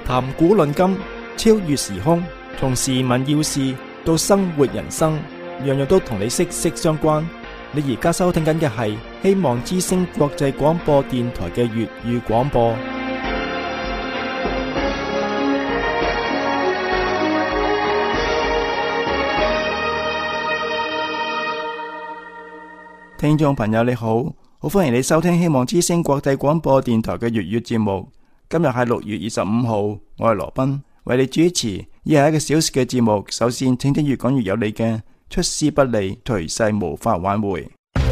談古論今，超越時空，從時聞要事到生活人生，樣樣都同你息息相關。你而家收聽緊嘅係希望之聲國際廣播電台嘅粵語廣播。聽眾朋友你好，好歡迎你收聽希望之聲國際廣播電台嘅粵語節目。今日係6月25號，我係羅賓，為你主持以下1個小時嘅節目。首先請聽越講越有理嘅出師不利，頹勢無法挽回。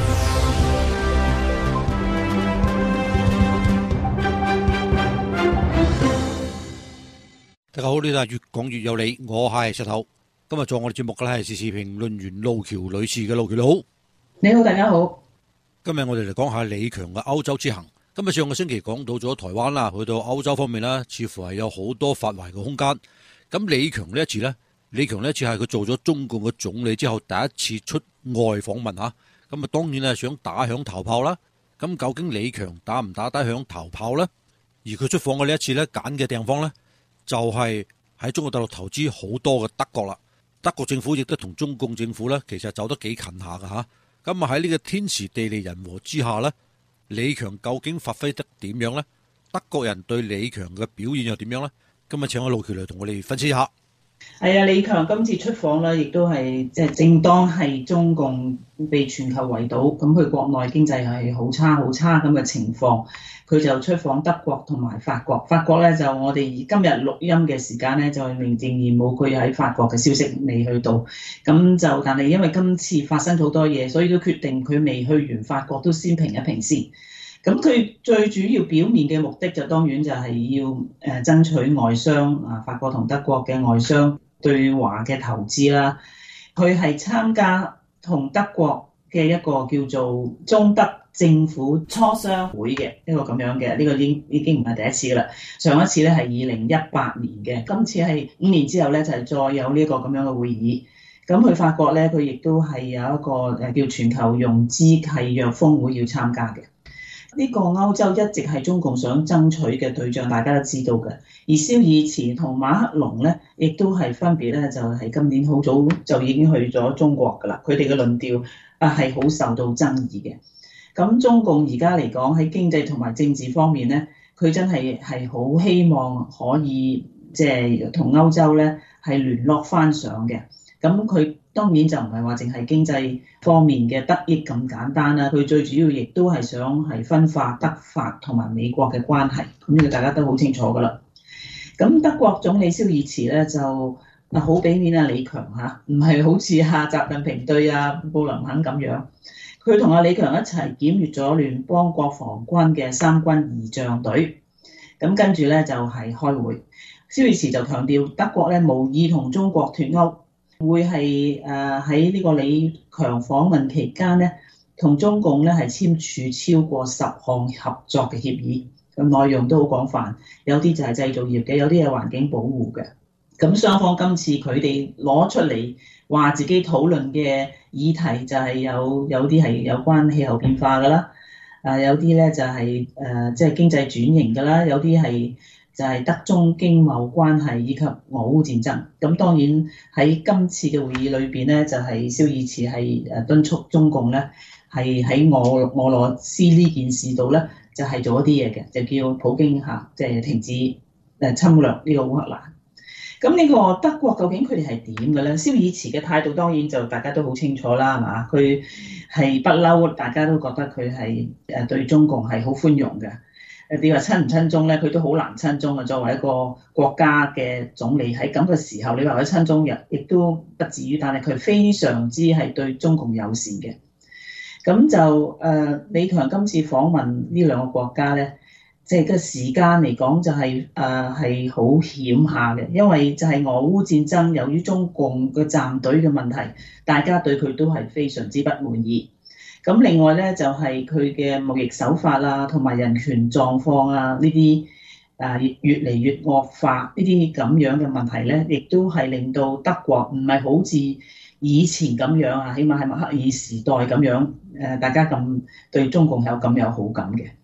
大家好，呢度係越講越有理，我係石頭。今日做我哋節目嘅咧係時事評論員路橋女士嘅。路橋你好。 你好，大家好。 今日我哋嚟講下李強嘅歐洲之行。今日上個星期講到咗台灣啦，去到歐洲方面啦，似乎係有好多發圍嘅空間。咁李強呢一次係佢做咗中共嘅總理之後第一次出外訪問吓。咁啊，當然係想打響頭炮啦。咁究竟李強打唔打得響頭炮呢？而佢出訪嘅呢一次咧，揀嘅地方呢，就係喺中國大陸投資好多嘅德國啦。德國政府亦都同中共政府呢，其實走得幾近下噶吓。咁啊喺呢個天時地利人和之下呢，李強究竟發揮得點樣呢？德國人對李強嘅表現又點樣呢？今日請我路橋嚟同我哋分析一下。 係啊，李強今次出訪咧，亦都係即係正當係中共被全球圍堵，咁佢國內經濟係好差咁嘅情況，佢就出訪德國同埋法國。法國咧就我哋今日錄音嘅時間咧，就名正言冇佢喺法國嘅消息未去到，咁就但係因為今次發生好多嘢，所以都決定佢未去完法國都先平一平先。咁佢最主要表面嘅目的就當然就係要爭取外商啊，法國同德國嘅外商對華嘅投資啦。佢係參加同德國嘅一個叫做中德政府磋商會嘅一個咁樣嘅，呢個已經唔係第一次啦。上一次咧係2018年嘅，今次係5年之後咧就係再有呢個咁樣嘅會議。咁佢法國咧，佢亦都係有一個叫全球融資契約峰會要參加嘅。呢個歐洲一直係中共想爭取嘅對象，大家都知道嘅。而蕭爾茨同馬克龍咧，亦都係分別咧，就係今年好早就已經去咗中國㗎啦。佢哋嘅論調係好受到爭議嘅。咁中共而家嚟講喺經濟同埋政治方面咧，佢真係好希望可以即係同歐洲咧係聯絡翻上嘅。咁佢當然就唔係話淨係經濟方面嘅得益咁簡單啦，佢最主要亦都係想係分化德法同埋美國嘅關係，咁呢個大家都好清楚噶啦。咁德國總理蕭爾茨咧就好俾面李強嚇，唔係好似習近平對布林肯咁樣，佢同李強一齊檢閱咗聯邦國防軍嘅三軍儀仗隊，咁跟住咧就係開會。蕭爾茨就強調德國咧無意同中國脫歐。會係喺呢個李強訪問期間咧，同中共咧係簽署超過10項合作嘅協議，咁內容都好廣泛，有啲就係製造業嘅，有啲係環境保護嘅。咁雙方今次佢哋攞出嚟話自己討論嘅議題就係有啲係有關氣候變化㗎啦，有啲咧就係即係經濟轉型㗎啦，有啲係就係德中經貿關係以及俄烏戰爭。咁當然喺今次嘅會議裏邊咧，就係蕭爾茨係敦促中共咧係喺俄羅斯呢件事度咧就係做一啲嘢嘅，就叫普京即係停止侵略呢個烏克蘭。咁呢個德國究竟佢哋係點嘅咧？蕭爾茨嘅態度當然就大家都好清楚啦，係嘛？佢係不嬲，大家都覺得佢係對中共係好寬容嘅。你話親唔親中咧？佢都好難親中啊！作為一個國家嘅總理，喺咁嘅時候，你話佢親中亦都不至於，但係佢非常之係對中共友善嘅。咁就李強今次訪問呢兩個國家咧，即係個時間嚟講就係好險下嘅，因為就係俄烏戰爭，由於中共嘅站隊嘅問題，大家對佢都係非常之不滿意。咁另外咧就係佢嘅貿易手法啊，同埋人權狀況啊，呢啲越嚟越惡化，呢啲咁樣嘅問題咧，亦都係令到德國唔係好似以前咁樣啊，起碼係默克爾時代咁樣大家咁對中共有咁有好感嘅。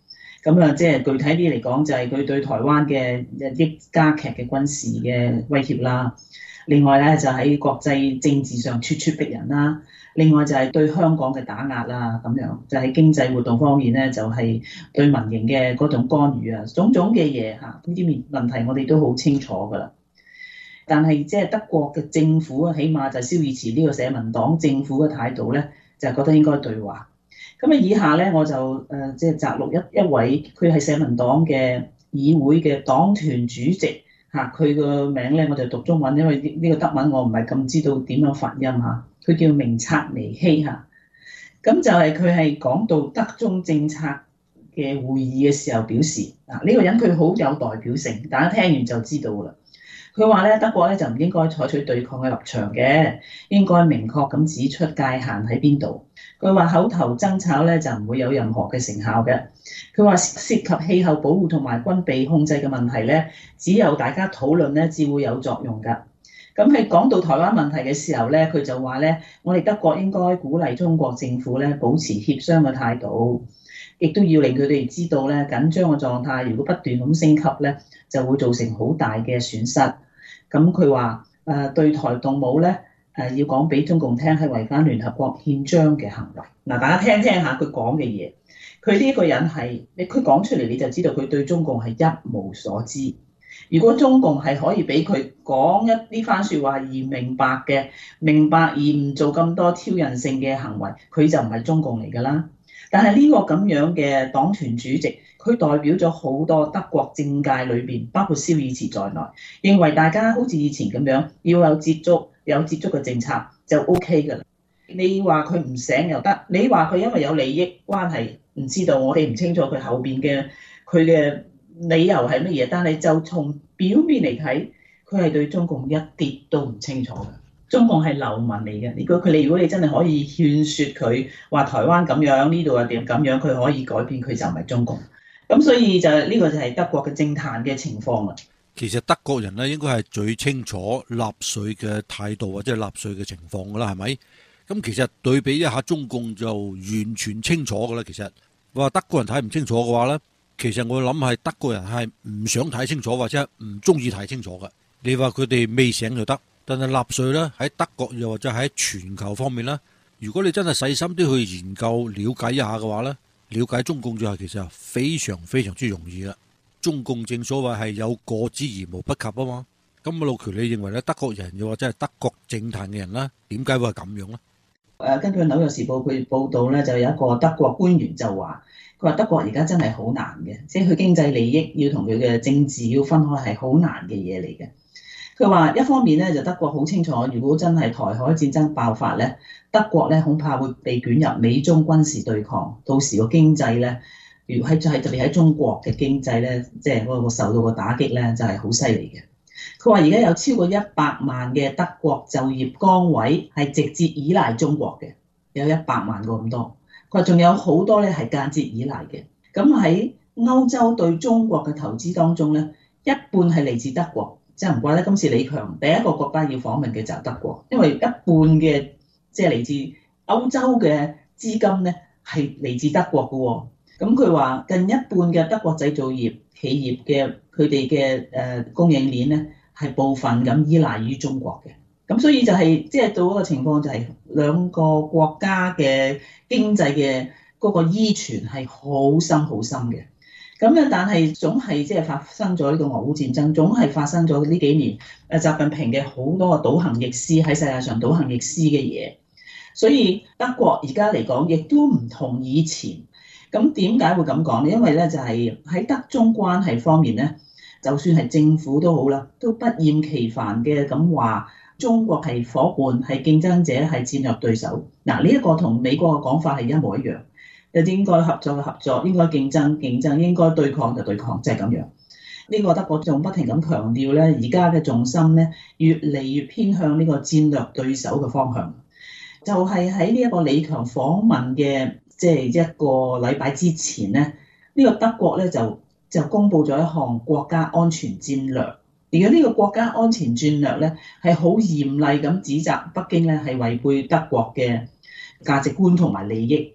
咁啊，即係具體啲嚟講，就係佢對台灣嘅日益加劇嘅軍事嘅威脅啦。另外咧，就喺國際政治上咄咄逼人啦。另外就係對香港嘅打壓啦，咁樣就喺經濟活動方面咧，就係對民營嘅嗰種干預啊，種種嘅嘢嚇，呢啲問題我哋都好清楚㗎啦。但係即係德國嘅政府啊，起碼就係蕭爾茨呢個社民黨政府嘅態度咧，就係覺得應該對話。咁啊，以下咧我就即係摘錄一位，佢係社民黨嘅議會嘅黨團主席嚇，佢個名咧我就讀中文，因為呢個德文我唔係咁知道點樣發音嚇。佢叫明察尼希嚇，咁就係佢係講到德中政策嘅會議嘅時候表示，呢個人佢好有代表性，大家聽完就知道啦。佢話咧，德國咧就唔應該採取對抗嘅立場嘅，應該明確咁指出界限喺邊度。佢話口頭爭吵咧就唔會有任何嘅成效嘅。佢話涉及氣候保護同埋軍備控制嘅問題咧，只有大家討論咧，至會有作用㗎。咁喺講到台灣問題嘅時候咧，佢就話咧，我哋德國應該鼓勵中國政府咧保持協商嘅態度，亦都要令佢哋知道咧，緊張嘅狀態如果不斷咁升級咧，就會造成好大嘅損失。咁佢話對台動武咧要講俾中共聽係違反聯合國憲章嘅行為。嗱，大家聽聽下佢講嘅嘢，佢呢個人係佢講出嚟你就知道佢對中共係一無所知。如果中共係可以俾佢講呢番説話而明白而唔做咁多挑釁性嘅行為，佢就唔係中共嚟㗎啦。但係呢個咁樣嘅黨團主席，佢代表咗好多德國政界裏邊，包括蕭爾茨在內，認為大家好似以前咁樣要有接觸嘅政策就 OK 㗎啦。你話佢唔醒又得，你話佢因為有利益關係唔知道，我哋唔清楚佢後邊嘅佢嘅理由係乜嘢，但係就從表面嚟睇，佢係對中共一啲都唔清楚嘅。中共係流民嚟嘅，如果你真係可以勸説佢話台灣咁樣，呢度又點咁樣，佢可以改變，佢就唔係中共。咁所以就呢個就係德國嘅政壇嘅情況啦。 其實德國人咧應該係最清楚納粹嘅態度或者係納粹嘅情況㗎啦，係咪？咁其實對比一下中共就完全清楚㗎啦。其實話德國人睇唔清楚嘅話咧，其實我諗係德國人係唔想睇清楚或者唔中意睇清楚嘅。你話佢哋未醒就得，但係納粹咧喺德國又或者喺全球方面咧，如果你真係細心啲去研究了解一下嘅話咧，了解中共就係其實非常非常之容易啦。中共正所謂係有過之而無不及啊嘛。咁啊，路橋你認為咧德國人又或者係德國政壇嘅人咧，點解會係咁樣咧？ 根據《紐約時報》佢報道咧，就有一個德國官員就話，佢話德國而家真係好難嘅，即係佢經濟利益要同佢嘅政治要分開係好難嘅嘢嚟嘅。佢話一方面咧就德國好清楚，如果真係台海戰爭爆發咧，德國咧恐怕會被捲入美中軍事對抗，到時個經濟咧，如果特別喺中國嘅經濟咧，即係嗰個受到個打擊咧，就係好犀利嘅。佢話而家有超過100萬嘅德國就業崗位係直接依賴中國嘅，有100萬個咁多。佢話仲有好多咧係間接依賴嘅。咁喺歐洲對中國嘅投資當中咧，一半係嚟自德國，即係唔怪得今次李強第一個國家要訪問嘅就係德國，因為一半嘅即係嚟自歐洲嘅資金咧係嚟自德國嘅喎。咁佢話近一半嘅德國製造業企業嘅佢哋嘅供應鏈咧係部分咁依賴於中國嘅。咁所以就係即係到嗰個情況就係兩個國家嘅經濟嘅嗰個依存係好深好深嘅。咁咧但係總係即係發生咗呢個俄烏戰爭，總係發生咗呢幾年習近平嘅好多個倒行逆施喺世界上倒行逆施嘅嘢。所以德國而家嚟講亦都唔同以前。咁點解會咁講呢？因為咧就係喺德中關係方面咧，就算係政府都好啦，都不厭其煩嘅咁話中國係伙伴、係競爭者、係戰略對手。嗱，呢一個同美國嘅講法係一模一樣，就應該合作嘅合作，應該競爭，應該對抗就對抗，就係咁樣。呢個德國仲不停咁強調咧，而家嘅重心咧越嚟越偏向呢個戰略對手嘅方向。就係喺呢一個李強訪問嘅即係一個禮拜之前咧，呢個德國咧就公布咗一項國家安全戰略。而家呢個國家安全戰略咧係好嚴厲咁指責北京咧係違背德國嘅價值觀同埋利益，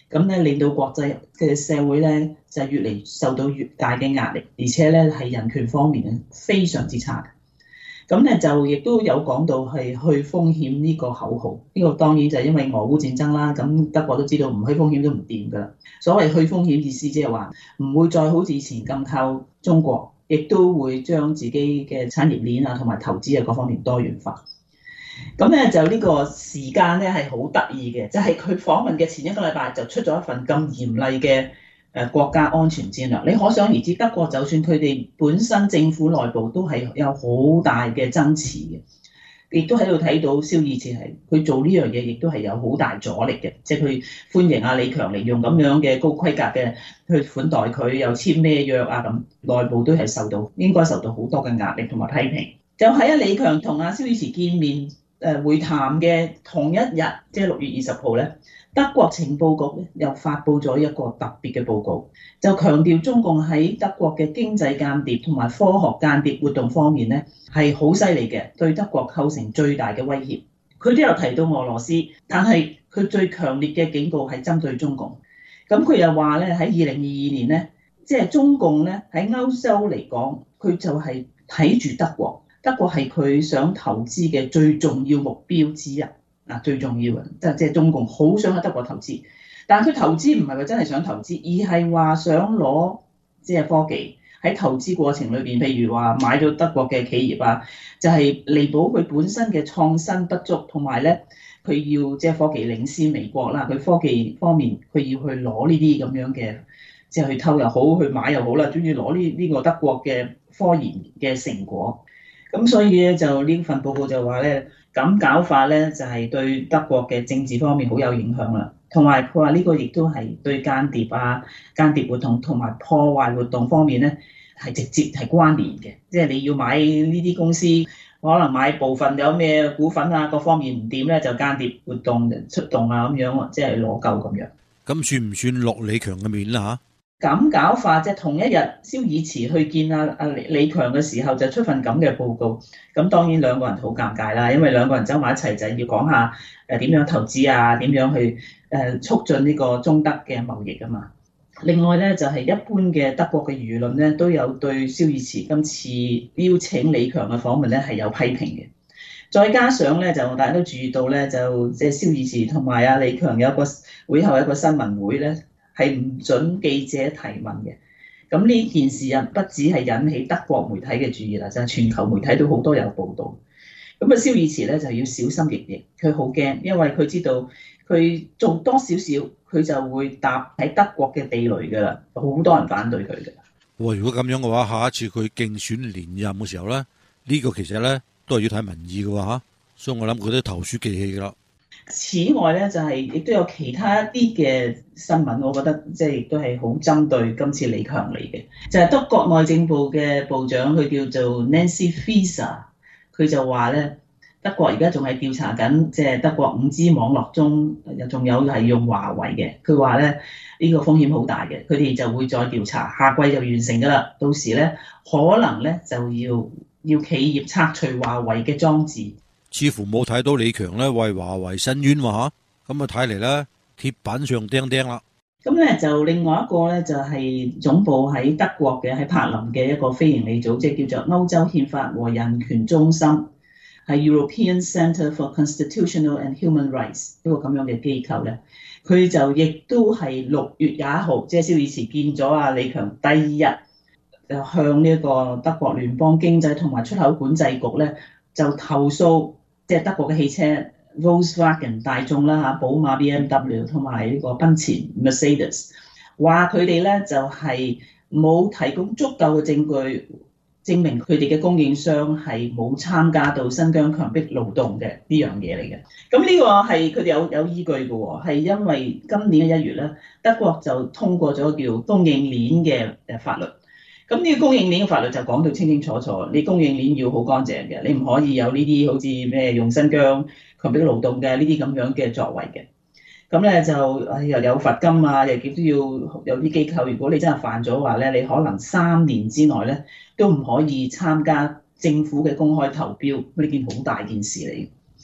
咁咧令到國際嘅社會咧就越嚟受到越大嘅壓力，而且咧係人權方面咧非常之差。咁咧就亦都有講到係去風險呢個口號，呢個當然就係因為俄烏戰爭啦。咁德國都知道唔去風險都唔掂㗎啦。所謂去風險意思即係話唔會再好似以前咁靠中國，亦都會將自己嘅產業鏈啊同埋投資啊各方面多元化。咁咧就呢個時間咧係好得意嘅，就係佢訪問嘅前一個禮拜就出咗一份咁嚴厲嘅國家安全戰略。你可想而知，德國就算佢哋本身政府內部都係有好大嘅爭持嘅，亦都喺度睇到蕭爾茨係佢做呢樣嘢，亦都係有好大阻力嘅。即係佢歡迎阿李強嚟用咁樣嘅高規格嘅去款待佢，又簽咩約啊咁，內部都係應該受到好多嘅壓力同埋批評。就喺阿李強同阿蕭爾茨見面會談嘅同一日，即係6月20號咧，德國情報局咧又發布咗一個特別嘅報告，就強調中共喺德國嘅經濟間諜同埋科學間諜活動方面咧係好犀利嘅，對德國構成最大嘅威脅。佢都有提到俄羅斯，但係佢最強烈嘅警告係針對中共。咁佢又話咧喺2022年咧，即係中共咧喺歐洲嚟講，佢就係睇住德國。德國係佢想投資嘅最重要目標之一，最重要嘅，即係中共好想喺德國投資，但係佢投資唔係話真係想投資，而係話想攞即係科技喺投資過程裏邊，譬如話買咗德國嘅企業啊，就係彌補佢本身嘅創新不足，同埋咧佢要即係科技領先美國啦，佢科技方面佢要去攞呢啲咁樣嘅，即係去偷又好，去買又好啦，終於攞呢個德國嘅科研嘅成果。咁所以咧就呢份報告就話咧，咁搞法咧就係對德國嘅政治方面好有影響啦，同埋佢話呢個亦都係對間諜活動同埋破壞活動方面咧係直接係關聯嘅，即係你要買呢啲公司，可能買部分有咩股份啊，各方面唔掂咧就間諜活動出動啊咁樣，即係攞夠咁樣。 咁算唔算落李強嘅面啦嚇？ 咁搞法即係同一日，蕭爾茨去見阿李強嘅時候就出份咁嘅報告。咁當然兩個人好尷尬啦，因為兩個人走埋一齊就係要講下點樣投資啊，點樣去促進呢個中德嘅貿易啊嘛。另外咧就係一般嘅德國嘅輿論咧都有對蕭爾茨今次邀請李強嘅訪問咧係有批評嘅。再加上咧就大家都注意到咧，就即係蕭爾茨同埋阿李強有一個會後一個新聞會咧，係唔准記者提問嘅。咁呢件事啊，不止係引起德國媒體嘅注意啦，就係全球媒體都好多有報導。咁啊，蕭爾茨咧就要小心翼翼，佢好驚，因為佢知道佢做多少少，佢就會踏喺德國嘅地雷㗎啦，好多人反對佢嘅。 哇！如果咁樣嘅話，下一次佢競選連任嘅時候咧，呢個其實咧都係要睇民意嘅喎嚇，所以我諗佢都投鼠忌器㗎啦。 此外咧，就係亦都有其他一啲嘅新聞，我覺得即係亦都係好針對今次李強嚟嘅，就係德國內政部嘅部長，佢叫做 Nancy Faeser，佢就話咧，德國而家仲係調查緊，即係德國5G 網絡中仲有係用華為嘅，佢話咧呢個風險好大嘅，佢哋就會再調查，下季就完成㗎啦，到時咧可能咧就要企業拆除華為嘅裝置。 似乎冇睇到李強咧為華為申冤喎嚇，咁啊睇嚟咧鐵板上釘釘啦。 咁咧就另外一個咧就係總部喺德國嘅喺柏林嘅一個非營利組織，叫做歐洲憲法和人權中心，係 European Centre for Constitutional and Human Rights 一個咁樣嘅機構咧，佢就亦都係6月21號，即係蕭爾茨見咗阿李強第2日，就向呢個德國聯邦經濟同埋出口管制局咧就投訴。即係德國嘅汽車 Volkswagen 大眾啦嚇，寶馬 BMW 同埋呢個奔馳 Mercedes， 話佢哋咧就係冇提供足夠嘅證據證明佢哋嘅供應商係冇參加到新疆強迫勞動嘅呢樣嘢嚟嘅。咁呢個係佢哋有依據嘅喎，係因為今年嘅1月咧，德國就通過咗叫供應鏈嘅法律。咁呢個供應鏈嘅法律就講到清清楚楚，你供應鏈要好乾淨嘅，你唔可以有呢啲好似咩用新疆強迫勞動嘅呢啲咁樣嘅作為嘅。咁咧就又有罰金啊，又亦都要有啲機構，如果你真係犯咗話咧，你可能3年之內咧都唔可以參加政府嘅公開投標，呢件好大件事嚟。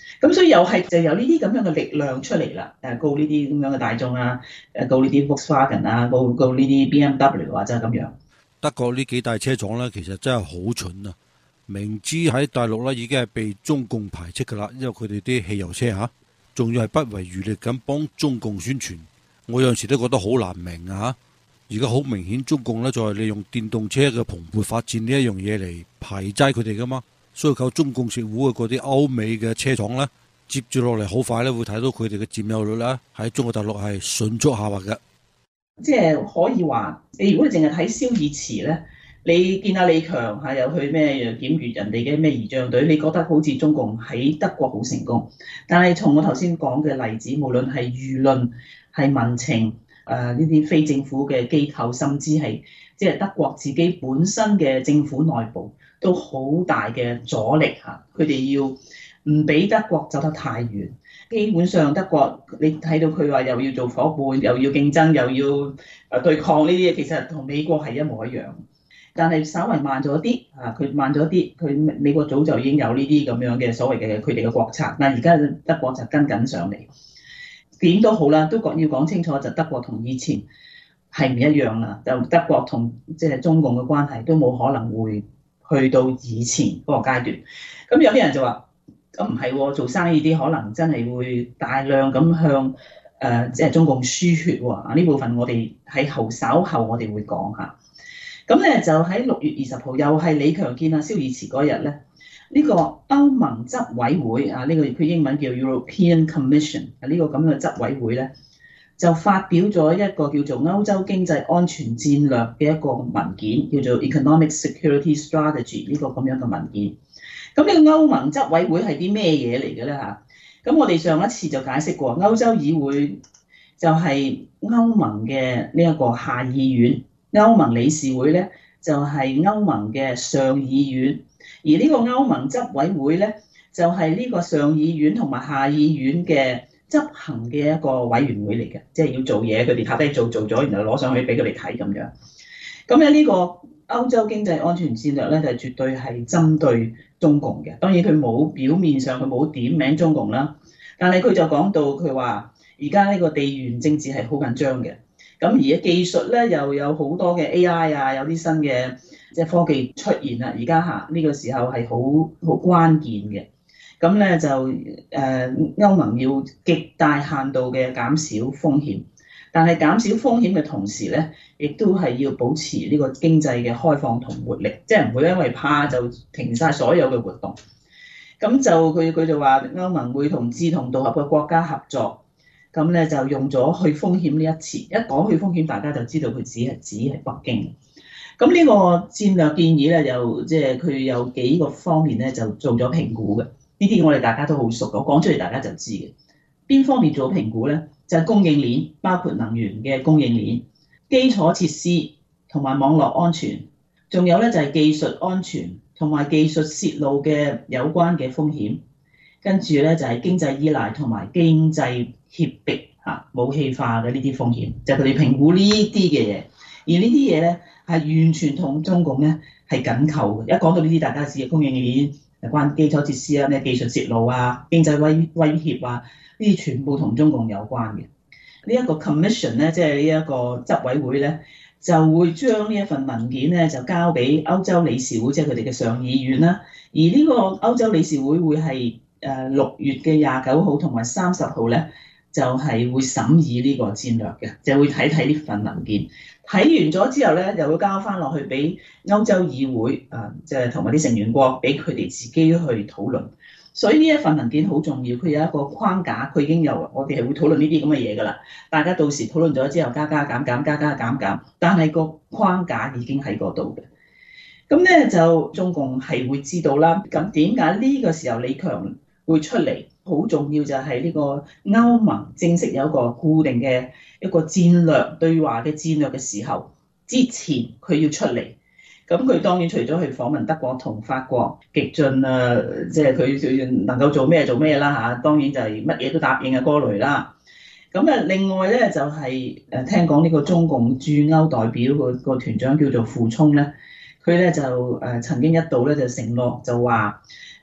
咁所以又係就有呢啲咁樣嘅力量出嚟啦，告呢啲咁樣嘅大眾啊，告呢啲 Volkswagen 啊，告呢啲 BMW 啊，就係咁樣。 德國呢幾大車廠呢，其實真係好蠢啊！明知喺大陸呢已經係被中共排斥㗎啦，因為佢哋啲汽油車嚇，仲要係不遺餘力咁幫中共宣傳。我有陣時都覺得好難明啊！而家好明顯，中共呢就係利用電動車嘅蓬勃發展呢一樣嘢嚟排擠佢哋㗎嘛。所以靠中共食糊嘅嗰啲歐美嘅車廠呢，接住落嚟好快咧會睇到佢哋嘅佔有率啦，喺中國大陸係迅速下滑嘅。 即係可以話，你如果你淨係睇蕭爾茨咧，你見阿李強又去咩檢閲人哋嘅咩儀仗隊，你覺得好似中共喺德國好成功。但係從我頭先講嘅例子，無論係輿論、係民情、呢啲非政府嘅機構，甚至係即係德國自己本身嘅政府內部，都好大嘅阻力嚇。佢哋要唔俾德國走得太遠。基本上德國你睇到佢話又要做伙伴，又要競爭，又要對抗呢啲嘢，其實同美國係一模一樣。但係稍微慢咗啲佢慢咗啲，佢美國早就已經有呢啲咁樣嘅所謂嘅佢哋嘅國策，但係而家德國就跟緊上嚟。點都好啦，都要講清楚，就德國同以前係唔一樣啦。就德國同即係中共嘅關係都冇可能會去到以前嗰個階段。咁有啲人就話。咁唔係喎，做生意啲可能真係會大量咁向即係中共輸血喎。呢部分我哋喺稍後我哋會講下。咁咧就喺6月20號，又係李強見阿蕭爾茨嗰日咧，呢個歐盟執委會呢個佢英文叫 European Commission 呢個咁嘅執委會咧，就發表咗一個叫做歐洲經濟安全戰略嘅一個文件，叫做 Economic Security Strategy 呢個咁樣嘅文件。咁呢個歐盟執委會係啲咩嘢嚟嘅咧嚇？咁我哋上一次就解釋過，歐洲議會就係歐盟嘅呢一個下議院，歐盟理事會咧就係歐盟嘅上議院，而呢個歐盟執委會咧就係呢個上議院同埋下議院嘅執行嘅一個委員會嚟嘅，即係要做嘢，佢哋下低做咗，然後攞上去俾佢哋睇咁樣。咁咧呢個歐洲經濟安全戰略咧就係絕對係針對中共嘅，當然佢冇表面上佢冇點名中共啦，但係佢就講到佢話而家呢個地緣政治係好緊張嘅，咁而家技術咧又有好多嘅 AI 有啲新嘅即係科技出現啦，而家呢個時候係好關鍵嘅，咁咧就歐盟要極大限度嘅減少風險。但係減少風險嘅同時咧，亦都係要保持呢個經濟嘅開放同活力，即係唔會因為怕就停晒所有嘅活動。咁就佢就話歐盟會同志同道合嘅國家合作，咁咧就用咗去風險呢一詞。一講去風險，大家就知道佢指係北京。咁呢個戰略建議咧，又即係佢有幾個方面咧就做咗評估嘅。呢啲我哋大家都好熟，我講出嚟大家就知嘅。邊方面做評估咧？就係供應鏈，包括能源嘅供應鏈、基礎設施同埋網絡安全，仲有咧就係技術安全同埋技術泄露嘅有關嘅風險。跟住咧就係經濟依賴同埋經濟脅迫武器化嘅呢啲風險，就係佢哋評估呢啲嘅嘢。而呢啲嘢咧係完全同中共咧係緊扣嘅。一講到呢啲，大家知嘅供應鏈有關基礎設施啊、咩技術泄露啊、經濟威脅啊。呢啲全部同中共有關嘅。呢一個 commission 咧，即係呢一個執委會咧，就會將呢一份文件咧就交俾歐洲理事會，即係佢哋嘅上議院啦。而呢個歐洲理事會會係6月嘅29號同埋30號咧，就係會審議呢個戰略嘅，就會睇呢份文件。睇完咗之後咧，又會交翻落去俾歐洲議會即係同埋啲成員國，俾佢哋自己去討論。所以呢一份文件好重要，佢有一個框架，佢已經有我哋係會討論呢啲咁嘅嘢㗎啦。大家到時討論咗之後，加加減減，加加減減，但係個框架已經喺嗰度嘅。咁咧就中共係會知道啦。咁點解呢個時候李強會出嚟？好重要就係呢個歐盟正式有一個固定嘅一個戰略對話嘅戰略嘅時候，之前佢要出嚟。咁佢當然除咗去訪問德國同法國極進即係佢能夠做咩啦嚇，當然就係乜嘢都答應嘅哥雷啦。咁另外咧就係聽講呢個中共駐歐代表個團長叫做傅聰咧，佢咧就曾經一度咧就承諾就話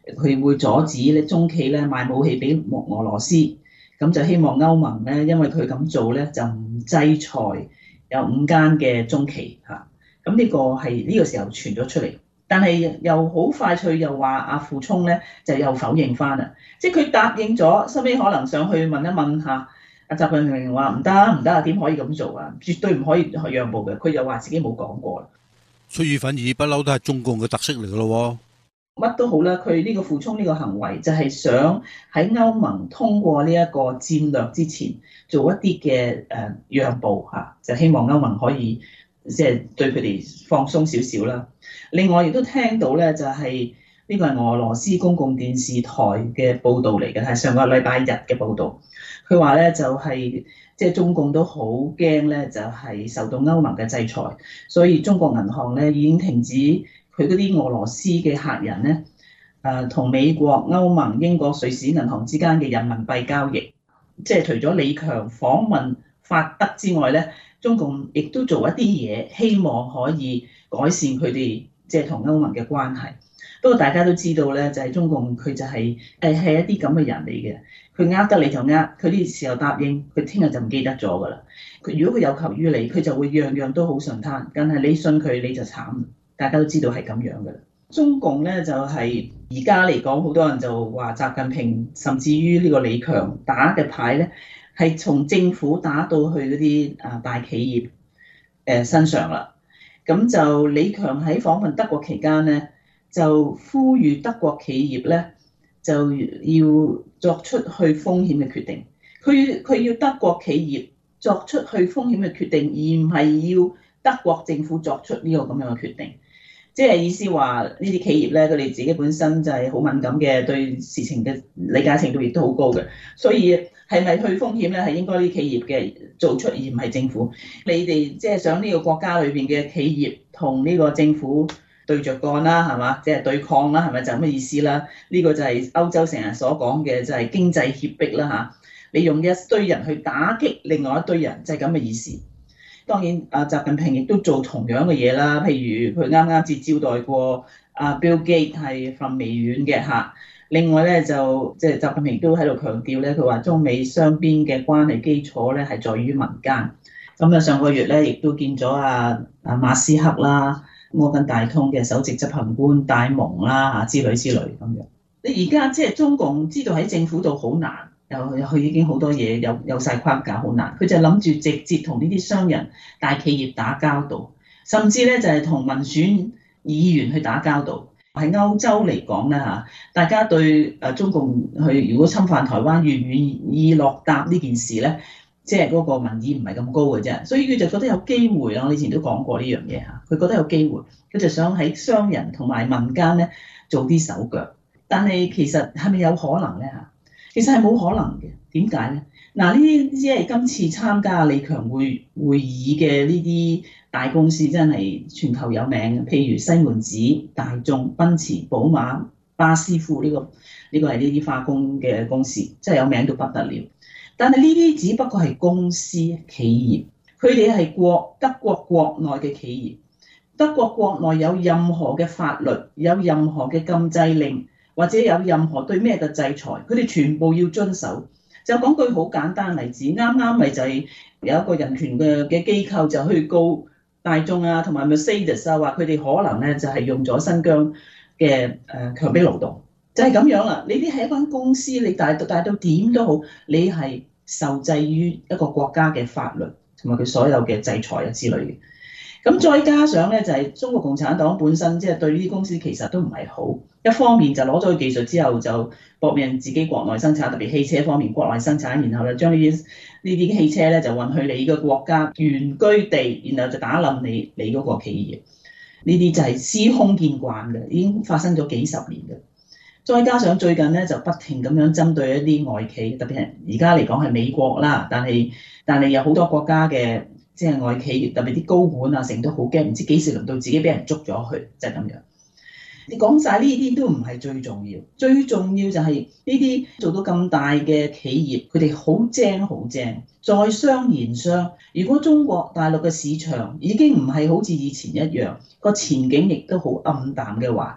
佢會阻止咧中企咧賣武器俾俄羅斯，咁就希望歐盟咧，因為佢咁做咧就唔制裁有5間嘅中企嚇。咁呢個係呢個時候傳咗出嚟，但係又好快脆又話阿傅聰咧就又否認翻啦，即係佢答應咗，收尾可能上去問一問下阿習近平話唔得啊，點可以咁做啊？絕對唔可以讓步嘅，佢又話自己冇講過啦。 出爾反爾不嬲都係中共嘅特色嚟㗎咯。 乜都好啦，佢呢個傅聰呢個行為就係想喺歐盟通過呢一個戰略之前做一啲嘅讓步嚇，就希望歐盟可以即係對佢哋放鬆少少啦。另外亦都聽到咧，就係呢個係俄羅斯公共電視台嘅報導嚟嘅，係上個禮拜日嘅報導。佢話咧就係即係中共都好驚咧，就係受到歐盟嘅制裁，所以中國銀行咧已經停止佢嗰啲俄羅斯嘅客人咧，同美國、歐盟、英國、瑞士銀行之間嘅人民幣交易，即係除咗李強訪問法德之外咧，中共亦都做一啲嘢，希望可以改善佢哋即係同歐盟嘅關係。不過大家都知道咧，就係中共佢就係一啲咁嘅人嚟嘅，佢呃得你就呃，佢呢時候答應，佢聽日就唔記得咗㗎啦。如果佢有求於你，佢就會樣樣都好順攤，但係你信佢你就慘。大家都知道係咁樣嘅啦。中共咧就係而家嚟講，好多人就話習近平甚至於呢個李強打嘅牌咧，係從政府打到去嗰啲大企業身上啦。咁就李強喺訪問德國期間咧，就呼籲德國企業咧就要作出去風險嘅決定。佢要德國企業作出去風險嘅決定，而唔係要德國政府作出呢個咁樣嘅決定。即係意思話呢啲企業咧，佢哋自己本身就係好敏感嘅，對事情嘅理解程度亦都好高嘅。所以係咪去風險咧，係應該啲企業嘅做出，而唔係政府。你哋即係想呢個國家裏邊嘅企業同呢個政府對着幹啦，係嘛？即係對抗啦，係咪就咁嘅意思啦？呢個就係歐洲成日所講嘅，就係經濟脅迫啦嚇。你用一堆人去打擊另外一堆人，就係咁嘅意思。當然，習近平亦都做同樣嘅嘢啦。譬如佢啱啱接招待過Bill Gates 係from 微軟嘅嚇。另外咧就即係習近平都喺度強調咧，佢話中美雙邊嘅關係基礎咧係在於民間。咁上個月咧亦都見咗馬斯克啦、摩根大通嘅首席執行官戴蒙啦之類咁樣。你而家即係中共知道喺政府度好難。佢已經好多嘢有晒框架，好難。佢就諗住直接同呢啲商人、大企業打交道，甚至咧就係同民選議員去打交道。喺歐洲嚟講咧嚇，大家對中共去如果侵犯台灣願唔願意落答呢件事咧，即係嗰個民意唔係咁高嘅啫。所以佢就覺得有機會啦。我以前都講過呢樣嘢嚇，佢覺得有機會，佢就想喺商人同埋民間咧做啲手腳。但係其實係咪有可能咧嚇？其實係冇可能嘅，點解咧？嗱，呢啲即係今次參加李強會議嘅呢啲大公司真係全球有名嘅，譬如西門子、大眾、奔馳、寶馬、巴斯夫呢個係呢啲化工嘅公司，真係有名到不得了。但係呢啲只不過係公司企業，佢哋係德國國內嘅企業，德國國內有任何嘅法律，有任何嘅禁制令，或者有任何對咩嘅制裁，佢哋全部要遵守。就講句好簡單例子，啱啱咪就係有一個人權嘅機構就去告大眾同埋 Mercedes 話佢哋可能咧就係用咗新疆嘅強迫勞動，就係咁樣啦。你啲係一間公司，你大到點都好，你係受制於一個國家嘅法律同埋佢所有嘅制裁之類嘅。咁再加上咧，就係中國共產黨本身即係對呢啲公司其實都唔係好。一方面就攞咗佢技術之後就搏命自己國內生產，特別汽車方面國內生產，然後咧將呢啲汽車咧就運去你嘅國家原居地，然後就打冧你嗰個企業。呢啲就係司空見慣嘅，已經發生咗幾十年嘅。再加上最近咧就不停咁樣針對一啲外企，特別係而家嚟講係美國啦，但係有好多國家嘅即係外企業，特別啲高管成日都好驚，唔知幾時輪到自己俾人捉咗去，就係咁樣。你講晒呢啲都唔係最重要，最重要就係呢啲做到咁大嘅企業，佢哋好精，在商言商。如果中國大陸嘅市場已經唔係好似以前一樣，個前景亦都好暗淡嘅話，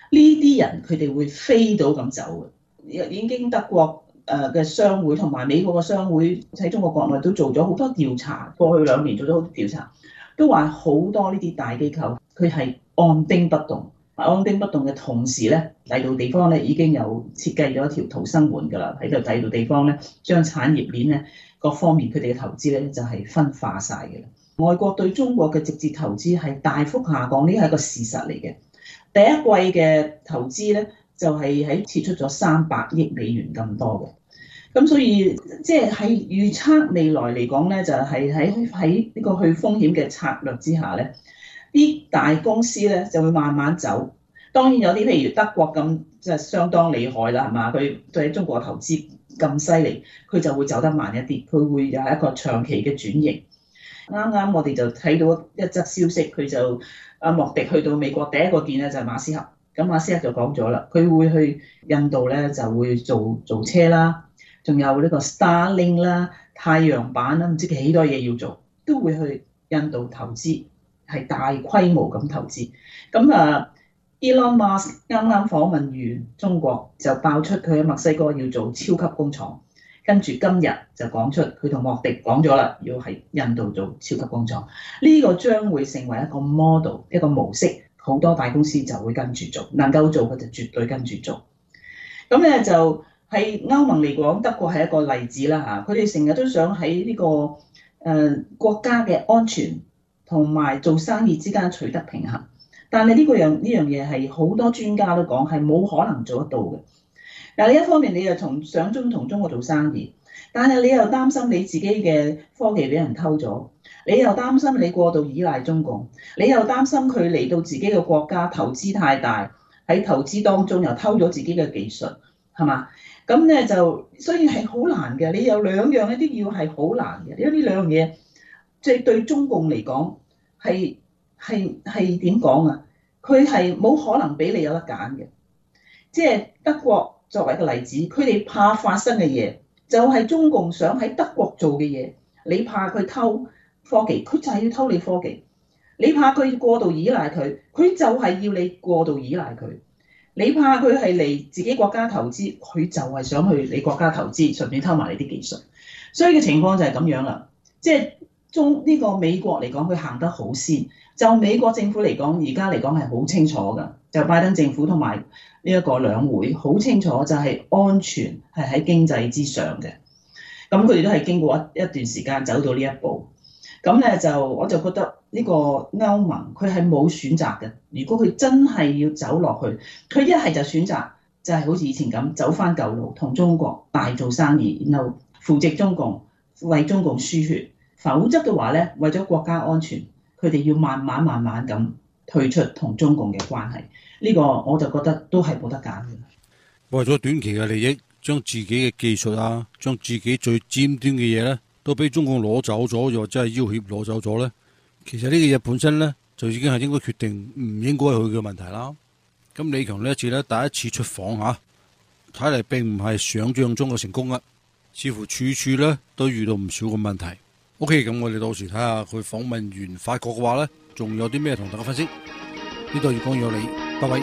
呢啲人佢哋會飛到咁走嘅。已經德國嘅商會同埋美國嘅商會喺中國國內都做咗好多調查，過去2年做咗好多調查，都話好多呢啲大機構佢係按兵不動。按兵不動嘅同時咧，第二度地方咧已經有設計咗一條逃生門㗎啦。喺度第二度地方咧，將產業鏈咧各方面佢哋嘅投資咧就係分化晒嘅啦。外國對中國嘅直接投資係大幅下降，呢係一個事實嚟嘅。第一季嘅投資咧就係撤出咗300億美元咁多嘅，咁所以即係喺預測未來嚟講咧，就係喺呢個去風險嘅策略之下咧，啲大公司咧就會慢慢走。當然有啲譬如德國咁即係相當厲害啦，係嘛？佢對中國投資咁犀利，佢就會走得慢一啲，佢會有一個長期嘅轉型。啱啱我哋就睇到一則消息，佢就阿莫迪去到美國第一個見咧就係馬斯克，咁馬斯克就講咗啦，佢會去印度咧就會做車啦，仲有呢個 Starlink 啦、太陽板啦，唔知幾多嘢要做，都會去印度投資，係大規模咁投資。咁Elon Musk 啱啱訪問完中國，就爆出佢喺墨西哥要做超級工廠。跟住今日就講出佢同莫迪講咗啦，要喺印度做超級工廠，呢個將會成為一個 model 一個模式，好多大公司就會跟住做，能夠做嘅就絕對跟住做。咁咧就係歐盟嚟講，德國係一個例子啦嚇，佢哋成日都想喺呢個國家嘅安全同埋做生意之間取得平衡，但係呢樣嘢係好多專家都講係冇可能做得到嘅。但係另一方面，你又想同中國做生意，但係你又擔心你自己嘅科技俾人偷咗，你又擔心你過度依賴中共，你又擔心佢嚟到自己嘅國家投資太大，喺投資當中又偷咗自己嘅技術，係嘛？咁咧就所以係好難嘅。你有兩樣一啲要係好難嘅，因為呢兩樣嘢即係對中共嚟講係點講啊？佢係冇可能俾你有得揀嘅，即係德國。作為一個例子，佢哋怕發生嘅嘢，就係中共想喺德國做嘅嘢。你怕佢偷科技，佢就係要偷你科技；你怕佢過度依賴佢，佢就係要你過度依賴佢；你怕佢係嚟自己國家投資，佢就係想去你國家投資，順便偷埋你啲技術。所以嘅情況就係咁樣啦。即係呢個美國嚟講，佢行得好先。就美國政府嚟講，而家嚟講係好清楚㗎。就拜登政府同埋呢一個兩會好清楚，就係安全係喺經濟之上嘅。咁佢哋都係經過一段時間走到呢一步。咁咧我就覺得呢個歐盟佢係冇選擇嘅。如果佢真係要走落去，佢一係就選擇就係好似以前咁走翻舊路，同中國大做生意，然後扶植中共，為中共輸血。否則嘅話咧，為咗國家安全，佢哋要慢慢咁退出同中共嘅關係。呢個我就覺得都係冇得揀嘅。 為咗短期嘅利益，將自己嘅技術啊，將自己最尖端嘅嘢咧，都俾中共攞走咗，又或者係要挾攞走咗咧。其實呢個嘢本身咧，就已經係應該決定唔應該去嘅問題啦。咁李強呢一次咧，第一次出訪嚇，睇嚟並唔係想象中嘅成功啊，似乎處處咧都遇到唔少嘅問題。OK， 咁我哋到時睇下佢訪問完法國嘅話咧，仲有啲咩同大家分析？呢度粵講有你，拜拜。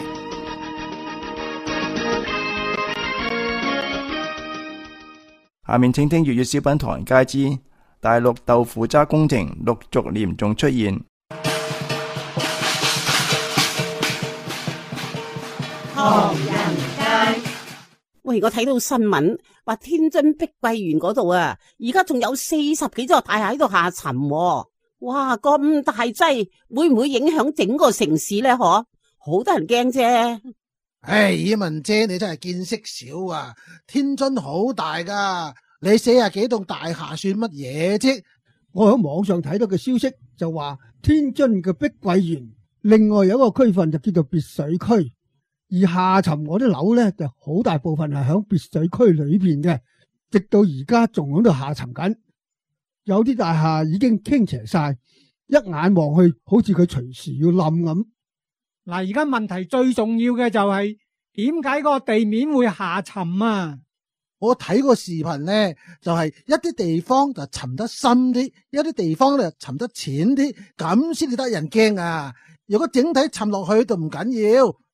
下面請聽粵語小品唐人街之大陸豆腐渣工程陸續嚴重出現。 唐人街，喂！我睇到新聞話天津碧桂園嗰度啊，而家仲有40幾座大廈喺度下沉喎。哇！咁大劑，會唔會影響整個城市咧？嗬，好多人驚啫。 唉，以文姐你真係見識少啊！天津好大噶，你40幾棟大廈算乜嘢啫？ 我喺網上睇到嘅消息就話，天津嘅碧桂園另外有一個區份就叫做別墅區，而下沉嗰啲樓咧就好大部分係響別墅區裏邊嘅，直到而家仲喺度下沉緊。有啲大廈已經傾斜晒，一眼望去好似佢隨時要冧咁。 嗱，而家問題最重要嘅就係點解個地面會下沉啊？ 我睇個視頻呢，就係一啲地方就沉得深啲，一啲地方咧沉得淺啲，咁先至得人驚啊！如果整體沉落去就唔緊要，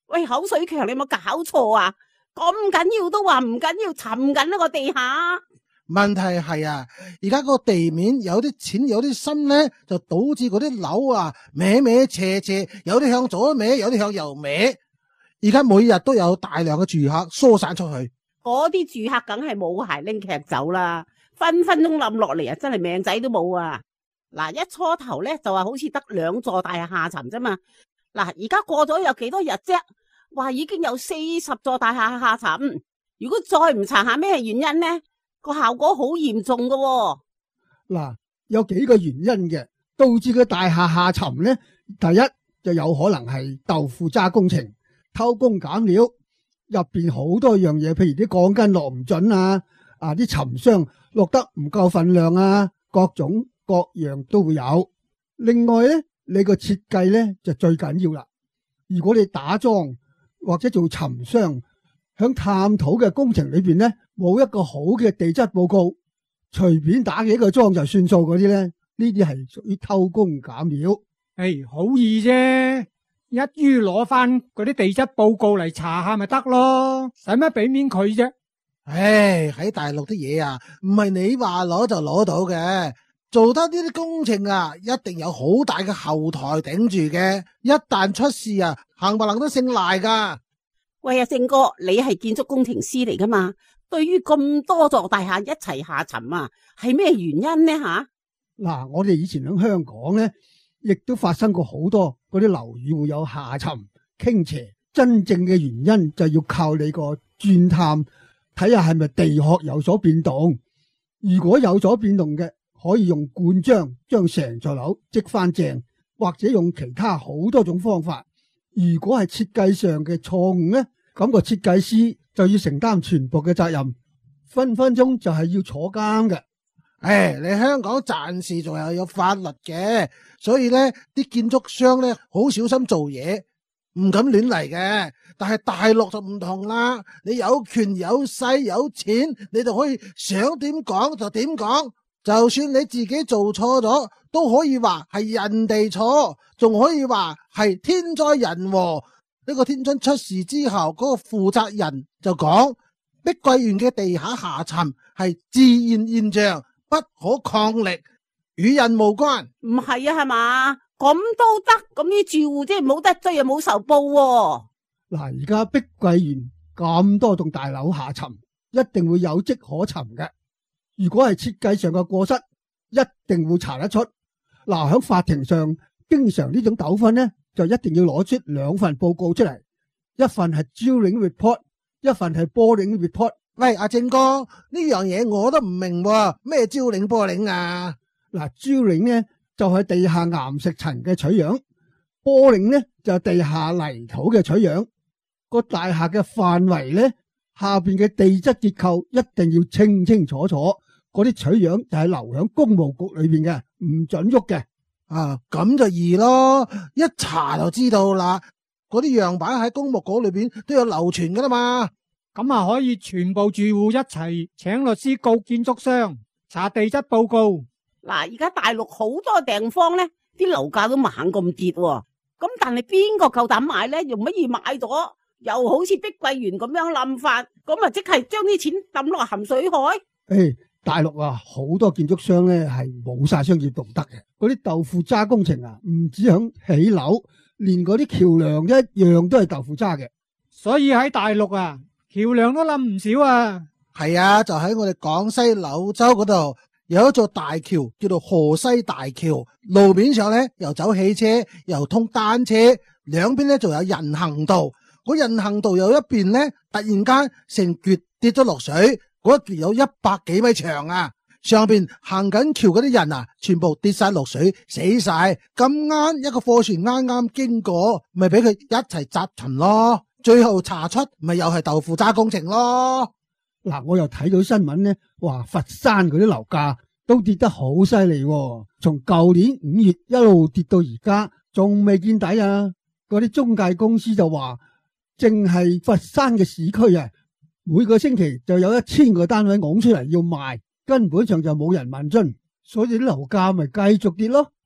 喂，口水強，你有冇搞錯啊？咁緊要都話唔緊要，沉緊呢個地下。 問題係啊，而家個地面有啲淺有啲深咧，就導致嗰啲樓啊歪歪斜斜，有啲向左歪，有啲向右歪。而家每日都有大量嘅住客疏散出去， 嗰啲住客梗係冇鞋拎劇走啦，分分鐘冧落嚟啊！真係命仔都冇啊！嗱，一初頭咧就話好似得2座大廈下沉啫嘛。嗱，而家過咗有幾多日啫？話已經有40座大廈下沉。如果再唔查下咩原因呢，個效果好嚴重噶喎。 嗱，有幾個原因嘅導致個大廈下沉呢？第一就有可能係豆腐渣工程，偷工減料，入邊好多樣嘢，譬如啲鋼筋落唔準啊，啲沉箱落得唔夠份量啊，各種各樣都會有。另外呢，你個設計呢就最緊要啦。如果你打樁或者做沉箱，響探討嘅工程裏邊呢，冇一個好嘅地質報告，隨便打幾個樁就算數嗰啲呢，呢啲係屬於偷工減料。 好易啫，一於攞翻嗰啲地質報告嚟查下咪得咯，使乜俾面佢啫？ 喺大陸啲嘢啊，唔係你話攞就攞到嘅，做得呢啲工程啊，一定有好大嘅後台頂住嘅，一旦出事啊，冚唪唥都姓賴噶。 喂啊，正哥，你係建築工程師嚟噶嘛？對於咁多座大廈一齊下沉啊，係咩原因呢吓？ 嗱，我哋以前喺香港呢，亦都發生過好多嗰啲樓宇會有下沉傾斜，真正嘅原因就要靠你個鑽探睇下係咪地殼有所變動。如果有所變動嘅，可以用灌漿將成座樓積翻正，或者用其他好多種方法。如果係設計上嘅錯誤呢，咁個設計師就要承擔全部嘅責任，分分鐘就係要坐監嘅。 你香港暫時仲係有法律嘅，所以咧啲建築商咧好小心做嘢，唔敢亂嚟嘅。但係大陸就唔同啦，你有權有勢有錢，你就可以想點講就點講，就算你自己做錯咗，都可以話係人哋錯，仲可以話係天災人禍。呢個天津出事之後，嗰個負責人就講，碧桂園嘅地下下沉係自然現象，不可抗力，與人無關。 唔係啊，係嘛？咁都得？咁啲住戶即係冇得追又冇仇報喎。 嗱，而家碧桂園咁多棟大樓下沉，一定會有跡可尋嘅。如果係設計上嘅過失，一定會查得出。嗱，喺法庭上，經常呢種糾紛呢，就一定要攞出2份報告出嚟，一份係 drilling report， 一份係 boring report。 喂，阿正哥，呢樣嘢我都唔明喎，咩drilling boring啊？ 嗱，drilling呢就係地下岩石層嘅取樣，boring呢就係地下泥土嘅取樣。個大廈嘅範圍呢，下邊嘅地質結構一定要清清楚楚。嗰啲取樣就係留響工務局裏邊嘅，唔准喐嘅。 咁就易咯，一查就知道啦。嗰啲樣板喺工務局裏邊都有流傳噶啦嘛。 咁啊，可以全部住戶一齊請律師告建築商查地質報告。 嗱，而家大陸好多地方咧，啲樓價都猛咁跌喎。咁但係邊個夠膽買咧？用乜嘢買咗？又好似碧桂園咁樣冧法，咁啊即係將啲錢抌落鹹水海。 大陸啊，好多建築商咧係冇晒商業道德嘅。嗰啲豆腐渣工程啊，唔止響起樓，連嗰啲橋梁一樣都係豆腐渣嘅。 所以喺大陸啊，橋梁都冧唔少啊。 係啊，就喺我哋廣西柳州嗰度有一座大橋，叫做河西大橋。路面上咧又走汽車，又通單車，兩邊咧仲有人行道。嗰人行道有一邊咧，突然間成橛跌咗落水。嗰一橛有100幾米長啊，上邊行緊橋嗰啲人啊，全部跌晒落水，死晒。咁啱一個貨船啱啱經過，咪俾佢一齊砸沉咯。最後查出咪又係豆腐渣工程咯。 嗱，我又睇到新聞呢，話佛山嗰啲樓價都跌得好犀利，從舊年5月一路跌到而家，仲未見底啊。嗰啲中介公司就話，淨係佛山嘅市區啊，每個星期就有1000個單位拱出嚟要賣，根本上就冇人問津，所以啲樓價咪繼續跌咯。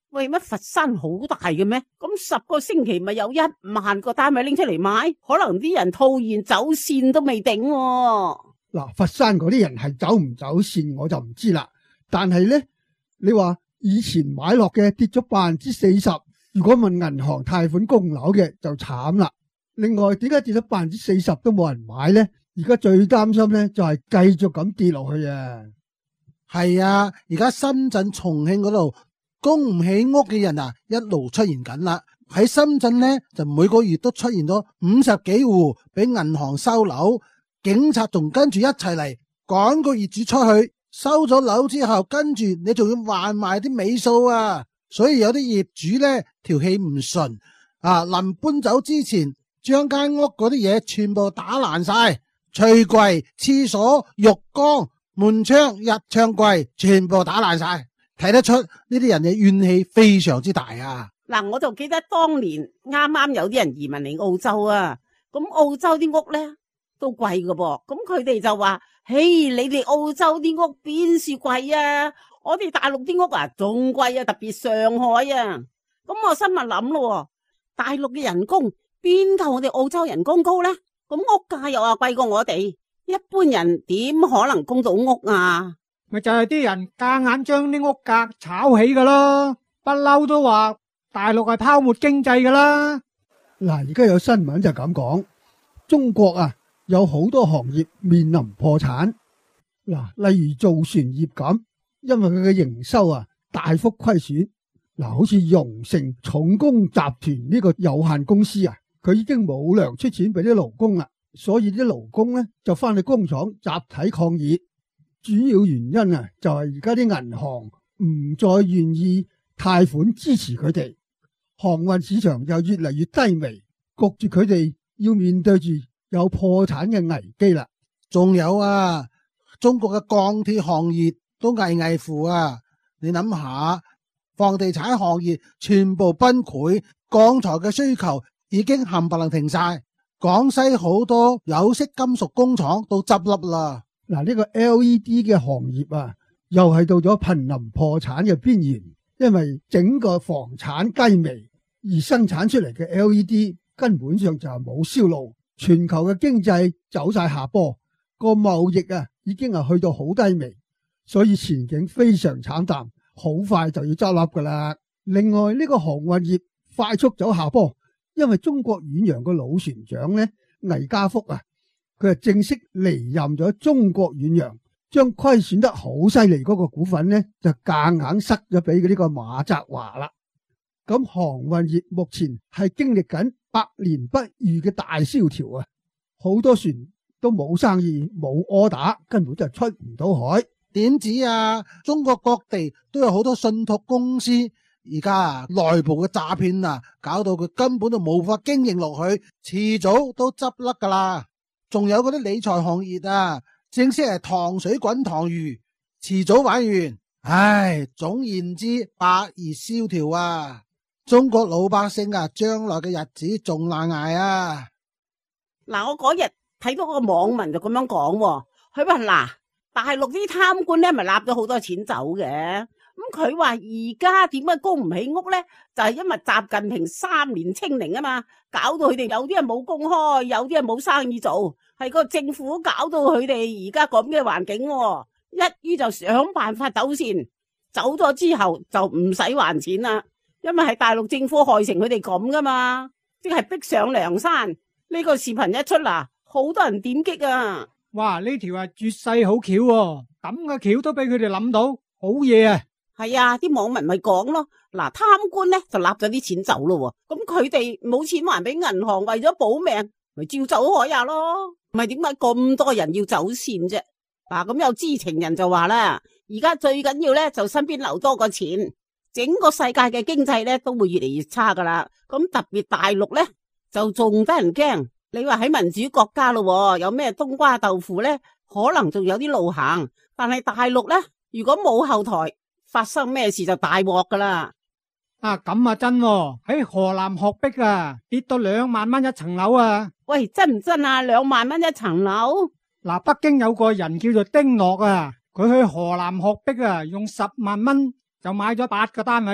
喂，乜佛山好大嘅咩？咁10個星期咪有1萬個單位拎出嚟賣，可能啲人套現走線都未定喎。 嗱，佛山嗰啲人係走唔走線我就唔知啦。但係咧，你話以前買落嘅跌咗40%，如果問銀行貸款供樓嘅就慘啦。另外，點解跌咗40%都冇人買咧？而家最擔心咧就係繼續咁跌落去啊！ 係啊，而家深圳、重慶嗰度供唔起屋嘅人啊，一路出現緊啦。喺深圳咧，就每個月都出現咗50幾戶俾銀行收樓，警察仲跟住一齊嚟趕個業主出去。收咗樓之後，跟住你仲要還埋啲尾數啊！所以有啲業主咧條氣唔順啊，臨搬走之前將間屋嗰啲嘢全部打爛晒，櫥櫃、廁所、浴缸、門窗、日暢櫃全部打爛晒，睇得出呢啲人嘅怨氣非常之大啊！ 嗱，我就記得當年啱啱有啲人移民嚟澳洲啊，咁澳洲啲屋咧都貴噶噃，咁佢哋就話：嘿，你哋澳洲啲屋邊是貴啊？我哋大陸啲屋啊仲貴啊，特別上海啊。咁我心咪諗咯，大陸嘅人工邊夠我哋澳洲人工高咧？咁屋價又話貴過我哋，一般人點可能供到屋啊？ 咪就係啲人夾硬將啲屋價炒起噶咯，不嬲都話大陸係泡沫經濟噶啦。 嗱，而家有新聞就咁講，中國啊有好多行業面臨破產。嗱，例如造船業咁，因為佢嘅營收啊大幅虧損。嗱，好似榮成重工集團呢個有限公司啊，佢已經冇糧出錢俾啲勞工啦，所以啲勞工咧就翻去工廠集體抗議。主要原因啊就係而家啲銀行唔再願意貸款支持佢哋，航運市場又越嚟越低微，焗住佢哋要面對住有破產嘅危機啦。 仲有啊，中國嘅鋼鐵行業都危危乎啊！你諗下，房地產行業全部崩潰，鋼材嘅需求已經冚唪唥停晒。廣西好多有色金屬工廠都執笠啦。 嗱，呢個 LED 嘅行業啊，又係到咗瀕臨破產嘅邊緣，因為整個房產低微，而生產出嚟嘅 LED 根本上就係冇銷路，全球嘅經濟走晒下坡，個貿易啊已經係去到好低微，所以前景非常慘淡，好快就要執笠噶啦。另外呢個航運業快速走下坡，因為中國遠洋嘅老船長呢，魏家福啊，佢係正式離任咗中國遠洋，將虧損得好犀利嗰個股份呢，就夾硬塞咗俾呢個馬澤華啦。咁航運業目前係經歷緊百年不遇嘅大蕭條啊，好多船都冇生意冇order，根本就出唔到海。 點止啊，中國各地都有好多信託公司，而家啊內部嘅詐騙啊，搞到佢根本就無法經營落去，遲早都執笠噶啦。仲有嗰啲理財行業啊，正式係糖水滾糖魚，遲早玩完。唉，總言之，百業蕭條啊！中國老百姓啊，將來嘅日子仲難捱啊！ 嗱，我嗰日睇到個網民就咁樣講，佢話嗱，大陸啲貪官咧咪納咗好多錢走嘅，咁佢話而家點解供唔起屋咧？就係因為習近平3年清零啊嘛，搞到佢哋有啲人冇工開，有啲人冇生意做，係個政府搞到佢哋而家咁嘅環境，一於就想辦法走線，走咗之後就唔使還錢啦。因為係大陸政府害成佢哋咁噶嘛，即係逼上梁山。呢個視頻一出啦，好多人點擊啊！ 哇，呢條係絕世好橋喎，咁嘅橋都俾佢哋諗到，好嘢啊！ 係啊，啲網民咪講咯，嗱，貪官咧就納咗啲錢走咯，咁佢哋冇錢還俾銀行，為咗保命，咪照走海呀咯。唔係點解咁多人要走線啫？嗱，咁有知情人就話啦，而家最緊要咧就身邊留多個錢。整個世界嘅經濟咧都會越嚟越差噶啦，咁特別大陸咧就仲得人驚。你話喺民主國家咯，有咩冬瓜豆腐咧，可能仲有啲路行。但係大陸咧，如果冇後台，發生咩事就大鑊噶啦。 啊，咁啊真喎，喺河南鶴壁啊，跌到2萬蚊一層樓啊！ 喂，真唔真啊？2萬蚊一層樓？ 嗱，北京有個人叫做丁樂啊，佢去河南鶴壁啊，用10萬蚊就買咗8個單位啦，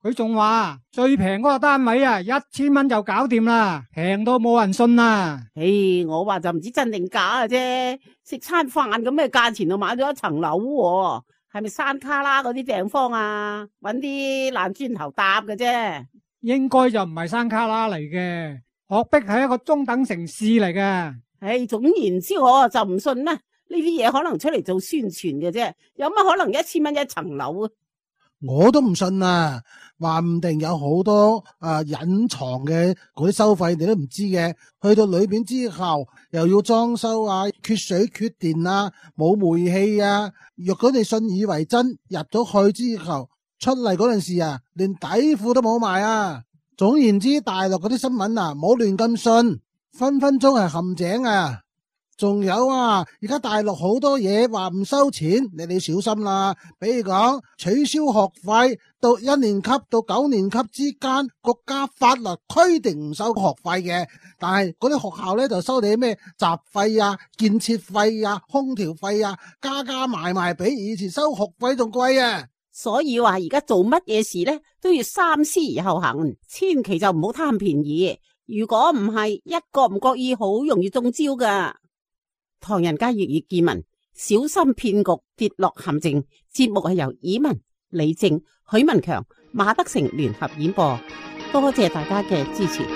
佢仲話最平嗰個單位啊，1000蚊就搞掂啦，平到冇人信啦。 我話就唔知真定假嘅啫，食餐飯咁嘅價錢就買咗一層樓喎，係咪山卡拉嗰啲地方啊？搵啲爛磚頭搭嘅啫。 應該就唔係山卡拉嚟嘅，鶴壁係一個中等城市嚟嘅。 總言之我就唔信啦，呢啲嘢可能出嚟做宣傳嘅啫，有乜可能1000蚊一層樓啊？ 我都唔信啊，話唔定有好多隱藏嘅嗰啲收費你都唔知嘅，去到裏邊之後又要裝修啊，缺水缺電啊，冇煤氣啊，若果你信以為真，入咗去之後出嚟嗰陣時啊，連底褲都冇埋啊。總言之，大陸嗰啲新聞啊，唔好亂咁信，分分鐘係陷阱啊。仲有啊，而家大陸好多嘢話唔收錢，你哋要小心啦。比如講取消學費，到1年級到9年級之間，國家法律規定唔收學費嘅，但係嗰啲學校呢，就收你咩雜費啊、建設費啊、空調費啊，加埋比以前收學費仲貴啊。 所以話而家做乜嘢事呢，都要三思而後行，千祈就唔好貪便宜。如果唔係，一個唔覺意，好容易中招噶。唐人街粵語見聞，小心騙局，跌落陷阱。節目係由以文、李正、許文強、馬德成聯合演播，多謝大家嘅支持。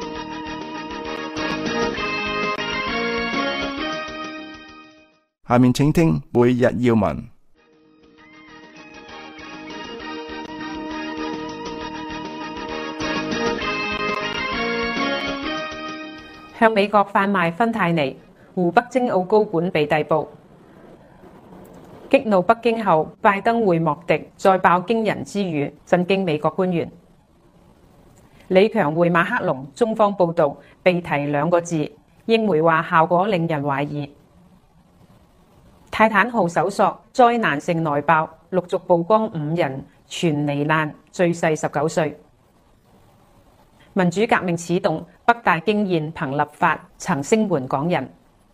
下面請聽每日要聞。 向美國販賣芬太尼，湖北精奧高管被逮捕。激怒北京後，拜登會莫迪，再爆驚人之語，震驚美國官員。李強會馬克龍，中方報道被提2個字，英媒話效果令人懷疑。泰坦號搜索災難性內爆，陸續曝光5人全罹難，最細19歲。民主革命始動，北大經驗憑立法曾聲援港人。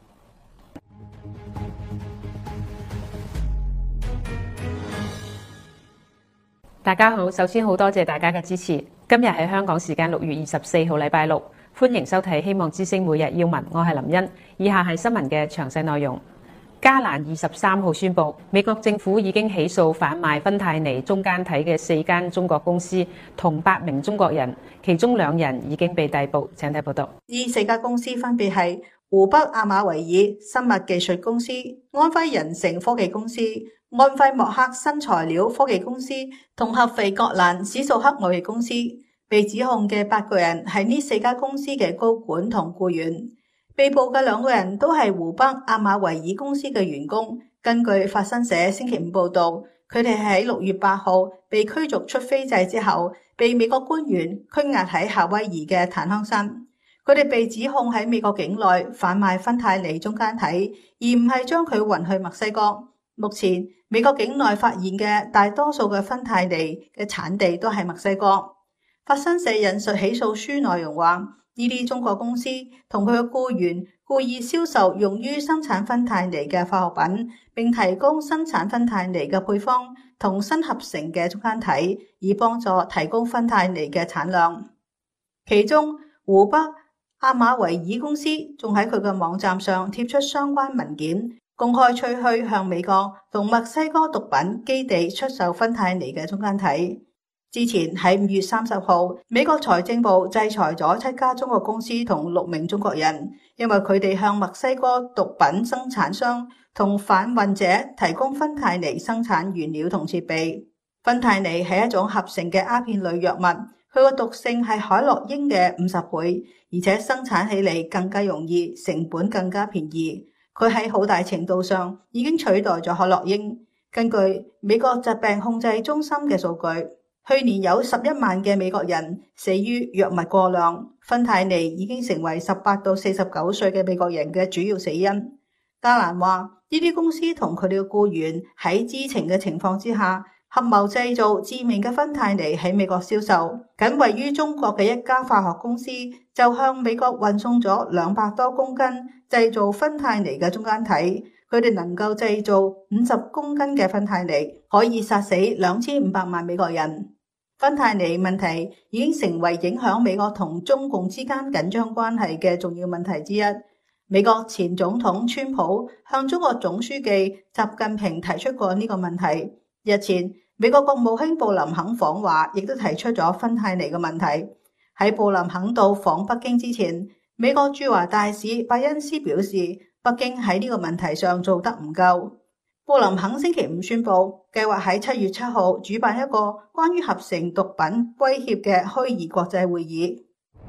大家好，首先好多謝大家嘅支持。今日係香港時間6月24號禮拜六，歡迎收睇希望之聲每日要聞，我係林茵。以下係新聞嘅詳細內容。加蘭23號宣布，美國政府已經起訴販賣芬太尼中間體嘅4間中國公司同8名中國人，其中2人已經被逮捕。請睇報道。 呢4家公司分別係湖北亞馬維爾生物技術公司、安徽仁成科技公司、安徽莫克新材料科技公司同合肥國蘭史素克貿易公司。被指控嘅8個人係呢4家公司嘅高管同僱員。被捕嘅2個人都係湖北亞馬維爾公司嘅員工。根據法新社星期5報道，佢哋喺6月8號被驅逐出斐濟之後，被美國官員拘押喺夏威夷嘅檀香山。佢哋被指控喺美國境內販賣芬太尼中間體，而唔係將佢運去墨西哥。目前美國境內發現嘅大多數嘅芬太尼嘅產地都係墨西哥。法新社引述起訴書內容話，呢啲中國公司同佢嘅僱員故意銷售用於生產芬太尼嘅化學品，並提供生產芬太尼嘅配方同新合成嘅中間體，以幫助提高芬太尼嘅產量。其中湖北亞馬維爾公司仲喺佢嘅網站上貼出相關文件，公開吹噓向美國同墨西哥毒品基地出售芬太尼嘅中間體。之前喺5月30號，美國財政部制裁咗7家中國公司同6名中國人，因為佢哋向墨西哥毒品生產商同販運者提供芬太尼生產原料同設備。芬太尼係一種合成嘅鴉片類藥物，佢個毒性係海洛因嘅50倍，而且生產起嚟更加容易，成本更加便宜。佢喺好大程度上已經取代咗海洛因。根據美國疾病控制中心嘅數據，去年有11萬嘅美國人死於藥物過量，芬太尼已經成為18到49歲嘅美國人嘅主要死因。加蘭話，呢啲公司同佢哋嘅僱員喺知情嘅情況之下，合謀製造致命嘅芬太尼喺美國銷售。僅位於中國嘅一家化學公司就向美國運送咗200多公斤製造芬太尼嘅中間體。佢哋能夠製造50公斤嘅芬太尼，可以殺死2500萬美國人。 芬太尼問題已經成為影響美國同中共之間緊張關係嘅重要問題之一。美國前總統川普向中國總書記習近平提出過呢個問題。日前，美國國務卿布林肯訪華，亦都提出咗芬太尼嘅問題。喺布林肯到訪北京之前，美國駐華大使拜恩斯表示，北京喺呢個問題上做得唔夠。布林肯星期五宣布，計劃喺7月7號主辦一個關於合成毒品威脅嘅虛擬國際會議。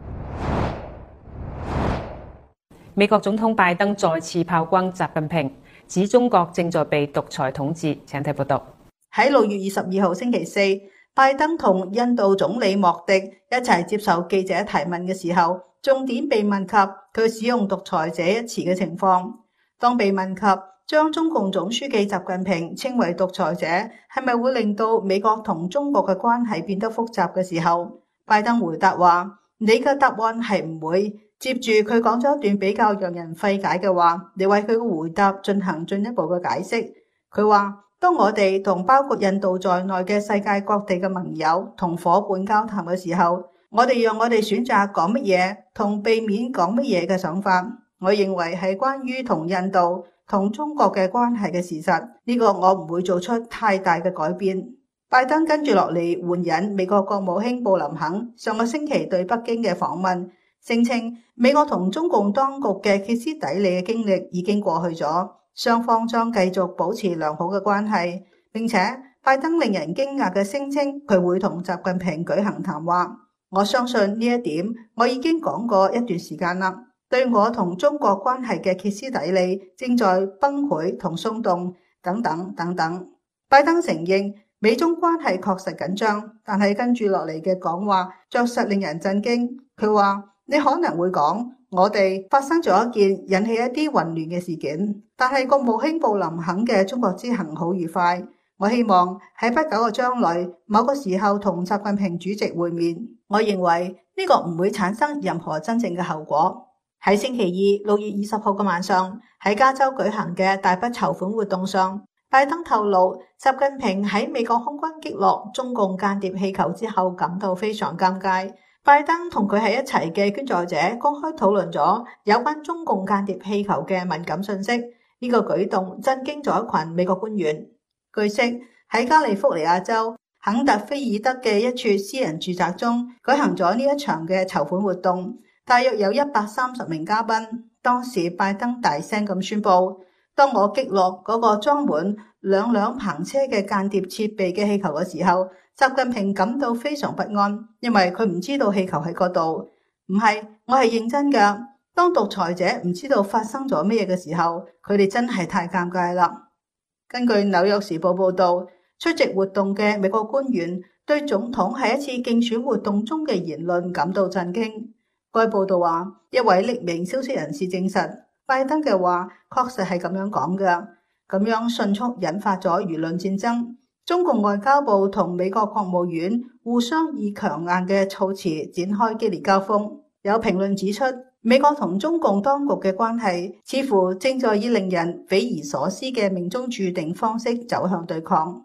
美國總統拜登再次炮轟習近平，指中國正在被獨裁統治。請睇報道。 喺6月22號星期四，拜登同印度總理莫迪一齊接受記者提問嘅時候，重點被問及佢使用獨裁者一詞嘅情況。當被問及將中共總書記習近平稱為獨裁者係咪會令到美國同中國嘅關係變得複雜嘅時候，拜登回答話：你嘅答案係唔會。接住佢講咗一段比較讓人費解嘅話，你為佢嘅回答進行進一步嘅解釋。佢話：當我哋同包括印度在內嘅世界各地嘅盟友同伙伴交談嘅時候，我哋讓我哋選擇講乜嘢同避免講乜嘢嘅想法。我認為係關於同印度同中國嘅關係嘅事實，呢個我唔會做出太大嘅改變。拜登跟住落嚟援引美國國務卿布林肯上個星期對北京嘅訪問，聲稱美國同中共當局嘅歇斯底里嘅經歷已經過去咗，雙方將繼續保持良好嘅關係。並且拜登令人驚訝嘅聲稱佢會同習近平舉行談話。我相信呢一點我已經講過一段時間啦。對我同中國關係嘅歇斯底里正在崩潰同鬆動等等等等。拜登承認美中關係確實緊張，但係跟住落嚟嘅講話着實令人震驚。佢話：你可能會講，我哋發生咗一件引起一啲混亂嘅事件，但係國務卿布林肯嘅中國之行好愉快。我希望喺不久嘅將來某個時候同習近平主席會面。我認為呢個唔會產生任何真正嘅後果。喺星期二6月20號嘅晚上，喺加州舉行嘅大筆籌款活動上，拜登透露習近平喺美國空軍擊落中共間諜氣球之後感到非常尷尬。拜登同佢喺一齊嘅捐助者公開討論咗有關中共間諜氣球嘅敏感信息，呢個舉動震驚咗一群美國官員。據悉，喺加利福尼亞州肯特菲爾德嘅一處私人住宅中舉行咗呢一場嘅籌款活動，大約有130名嘉賓。當時拜登大聲咁宣布：當我擊落嗰個裝滿2輛篷車嘅間諜設備嘅氣球嘅時候，習近平感到非常不安，因為佢唔知道氣球喺嗰度。唔係，我係認真㗎。當獨裁者唔知道發生咗咩嘢嘅時候，佢哋真係太尷尬啦。根據紐約時報報道，出席活動嘅美國官員對總統喺一次競選活動中嘅言論感到震驚。該報道話，一位匿名消息人士證實，拜登嘅話確實係咁樣講㗎，咁樣迅速引發咗輿論戰爭。中共外交部同美國國務院互相以強硬嘅措辭展開激烈交鋒。有評論指出，美國同中共當局嘅關係似乎正在以令人匪夷所思嘅命中注定方式走向對抗。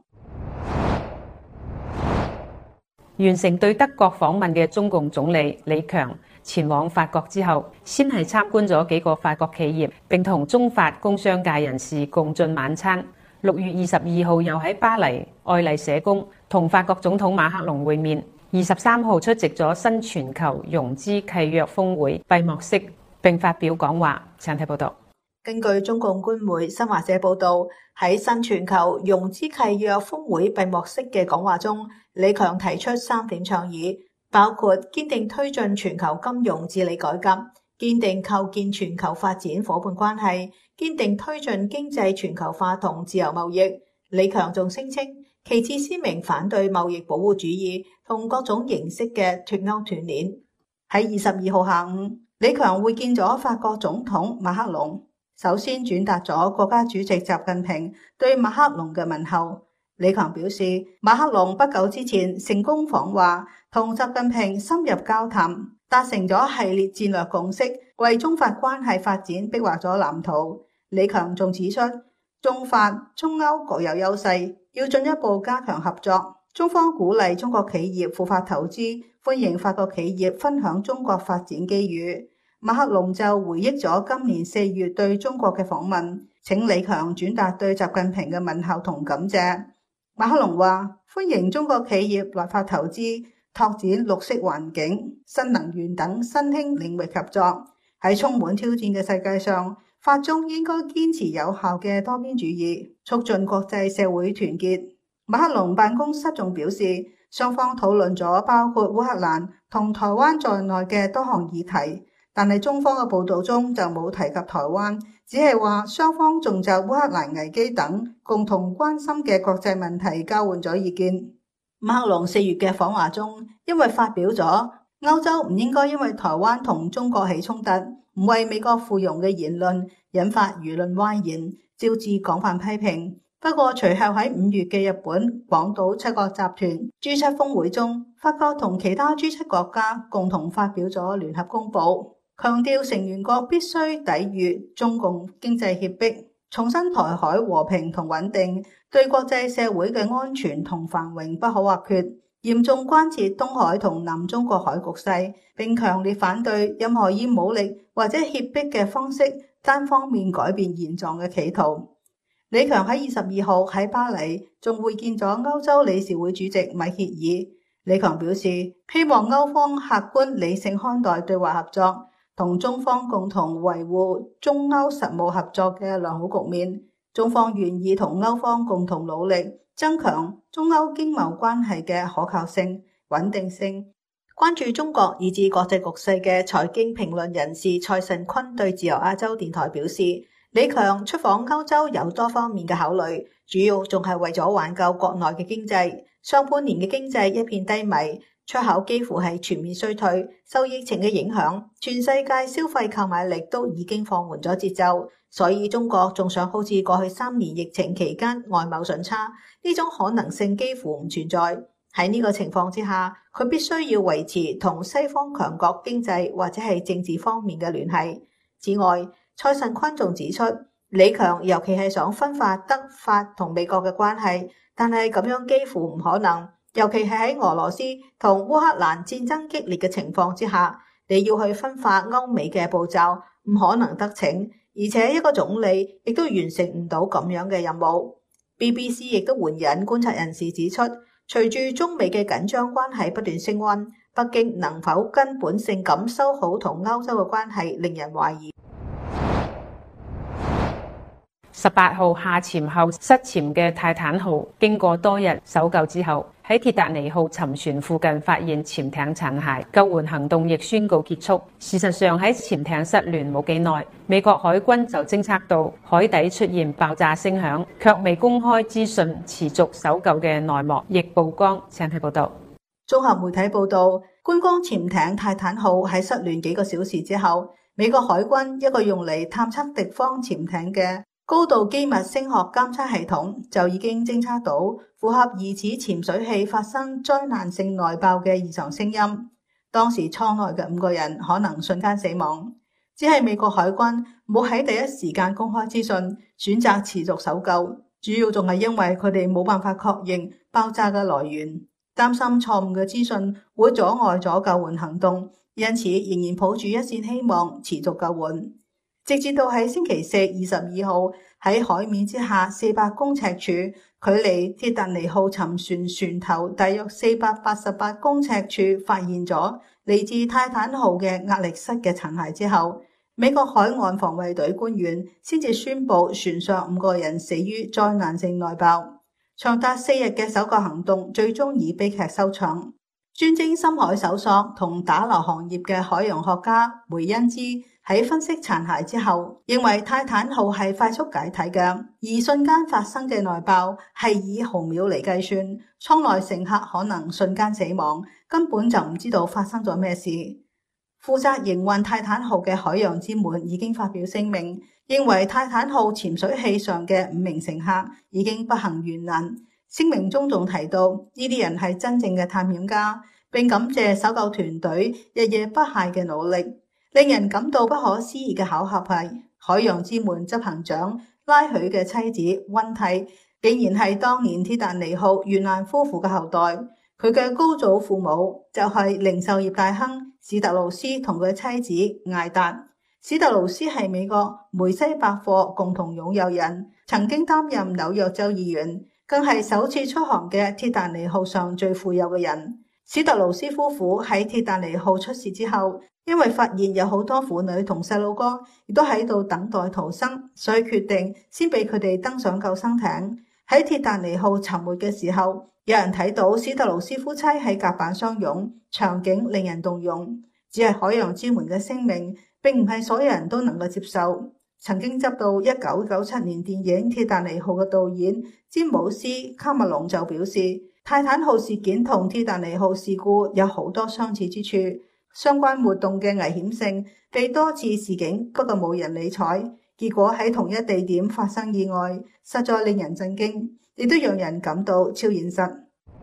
完成對德國訪問嘅中共總理李強前往法國之後，先係參觀咗幾個法國企業，並同中法工商界人士共進晚餐。6月22號又喺巴黎愛麗舍宮同法國總統馬克龍會面。23號出席咗新全球融資契約峰會閉幕式，並發表講話。請睇報道。 根據中共官媒新華社報道，喺新全球融資契約峰會閉幕式嘅講話中，李強提出3點倡議，包括堅定推進全球金融治理改革，堅定構建全球發展夥伴關係，堅定推進經濟全球化同自由貿易。李強仲聲稱，旗幟鮮明反對貿易保護主義同各種形式嘅脫鈎斷鏈。喺22號下午，李強會見咗法國總統馬克龍，首先轉達咗國家主席習近平對馬克龍嘅問候。李強表示，馬克龍不久之前成功訪華，同習近平深入交談，達成咗系列戰略共識，為中法關係發展逼畫咗藍圖。李強仲指出，中法、中歐各有優勢，要進一步加強合作， 中方鼓勵中國企業赴法投資，歡迎法國企業分享中國發展機遇。馬克龍就回憶咗今年4月對中國嘅訪問，請李強轉達對習近平嘅問候同感謝。馬克龍話：歡迎中國企業來法投資，拓展綠色環境、新能源等新興領域合作。喺充滿挑戰嘅世界上，法中應該堅持有效嘅多邊主義，促進國際社會團結。馬克龍辦公室仲表示，雙方討論咗包括烏克蘭同台灣在內嘅多項議題，但係中方嘅報道中就冇提及台灣，只係話雙方仲就烏克蘭危機等共同關心嘅國際問題交換咗意見。馬克龍4月嘅訪華中，因為發表咗歐洲唔應該因為台灣同中國起衝突，唔為美國附庸嘅言論引發輿論譁然，招致廣泛批評。不過隨後喺5月嘅日本廣島七國集團 G7 峰會中，法國同其他 G7 國家共同發表咗聯合公報，強調成員國必須抵禦中共經濟脅迫，重申台海和平同穩定，對國際社會嘅安全同繁榮不可或缺，嚴重關切東海同南中國海局勢，並強烈反對任何以武力或者脅迫嘅方式單方面改變現狀嘅企圖。李強喺22號喺巴黎仲會見咗歐洲理事會主席米歇爾。李強表示，希望歐方客觀理性看待對華合作，同中方共同維護中歐實務合作嘅良好局面。中方願意同歐方共同努力，增強中歐經貿關係嘅可靠性、穩定性。關注中國以至國際局勢嘅財經評論人士蔡慎坤對自由亞洲電台表示，李強出訪歐洲有多方面嘅考慮，主要仲係為咗挽救國內嘅經濟。上半年嘅經濟一片低迷，出口幾乎係全面衰退，受疫情嘅影響，全世界消費購買力都已經放緩咗節奏，所以中國仲想好似過去3年疫情期間外貿順差，呢種可能性幾乎唔存在。喺呢個情況之下，佢必須要維持同西方強國經濟或者係政治方面嘅聯繫。此外，蔡慎坤仲指出，李強尤其係想分化德法同美國嘅關係，但係咁樣幾乎唔可能，尤其係喺俄羅斯同烏克蘭戰爭激烈嘅情況之下，你要去分化歐美嘅步驟，唔可能得逞，而且一個總理亦都完成唔到咁樣嘅任務。BBC 亦都援引觀察人士指出，隨住中美嘅緊張關係不斷升溫，北京能否根本性咁修好同歐洲嘅關係，令人懷疑。 18號下潛後失潛嘅泰坦號，經過多日搜救之後，喺鐵達尼號沉船附近發現潛艇殘骸，救援行動亦宣告結束。事實上喺潛艇失聯冇幾耐，美國海軍就偵測到海底出現爆炸聲響，卻未公開資訊持續搜救嘅內幕，亦曝光。請睇報道。 綜合媒體報道，觀光潛艇泰坦號喺失聯幾個小時之後，美國海軍一個用嚟探測敵方潛艇嘅高度機密聲學監測系統就已經偵測到符合疑似潛水器發生災難性內爆嘅異常聲音。當時艙內嘅5個人可能瞬間死亡，只係美國海軍冇喺第一時間公開資訊，選擇持續搜救，主要仲係因為佢哋冇辦法確認爆炸嘅來源，擔心錯誤嘅資訊會阻礙咗救援行動，因此仍然抱住一線希望持續救援。直至到喺星期四22號喺海面之下400公尺處，距離鐵達尼號沉船船頭大約488公尺處發現咗嚟自泰坦號嘅壓力室嘅殘骸之後，美國海岸防衛隊官員先至宣布船上5個人死於災難性內爆。長達4日嘅搜救行動最終以悲劇收場。專精深海搜索同打撈行業嘅海洋學家梅恩茲喺分析殘骸之後，認為泰坦號係快速解體嘅，而瞬間發生嘅內爆係以毫秒嚟計算，艙內乘客可能瞬間死亡，根本就唔知道發生咗咩事。負責營運泰坦號嘅海洋之門已經發表聲明，認為泰坦號潛水器上嘅5名乘客已經不幸遇難。聲明中仲提到，呢啲人係真正嘅探險家，並感謝搜救團隊日夜不懈嘅努力。令人感到不可思議嘅巧合係，海洋之門執行長拉許嘅妻子溫蒂竟然係當年鐵達尼號遇難夫婦嘅後代。佢嘅高祖父母就係零售業大亨史特勞斯同佢妻子艾達。史特勞斯係美國梅西百貨共同擁有人，曾經擔任紐約州議員，更係首次出航嘅鐵達尼號上最富有嘅人。史特勞斯夫婦喺鐵達尼號出事之後，因為發現有好多婦女同細路哥亦都喺度等待逃生，所以決定先俾佢哋登上救生艇。喺鐵達尼號沉沒嘅時候，有人睇到史特勞斯夫妻喺甲板相擁，場景令人動容。只係海洋之門嘅聲明，並唔係所有人都能夠接受。曾經執導1997年電影《鐵達尼號》嘅導演詹姆斯卡麥隆就表示，泰坦號事件同鐵達尼號事故有好多相似之處，相關活動嘅危險性被多次示警，不過冇人理睬，結果喺同一地點發生意外，實在令人震驚，亦都讓人感到超現實。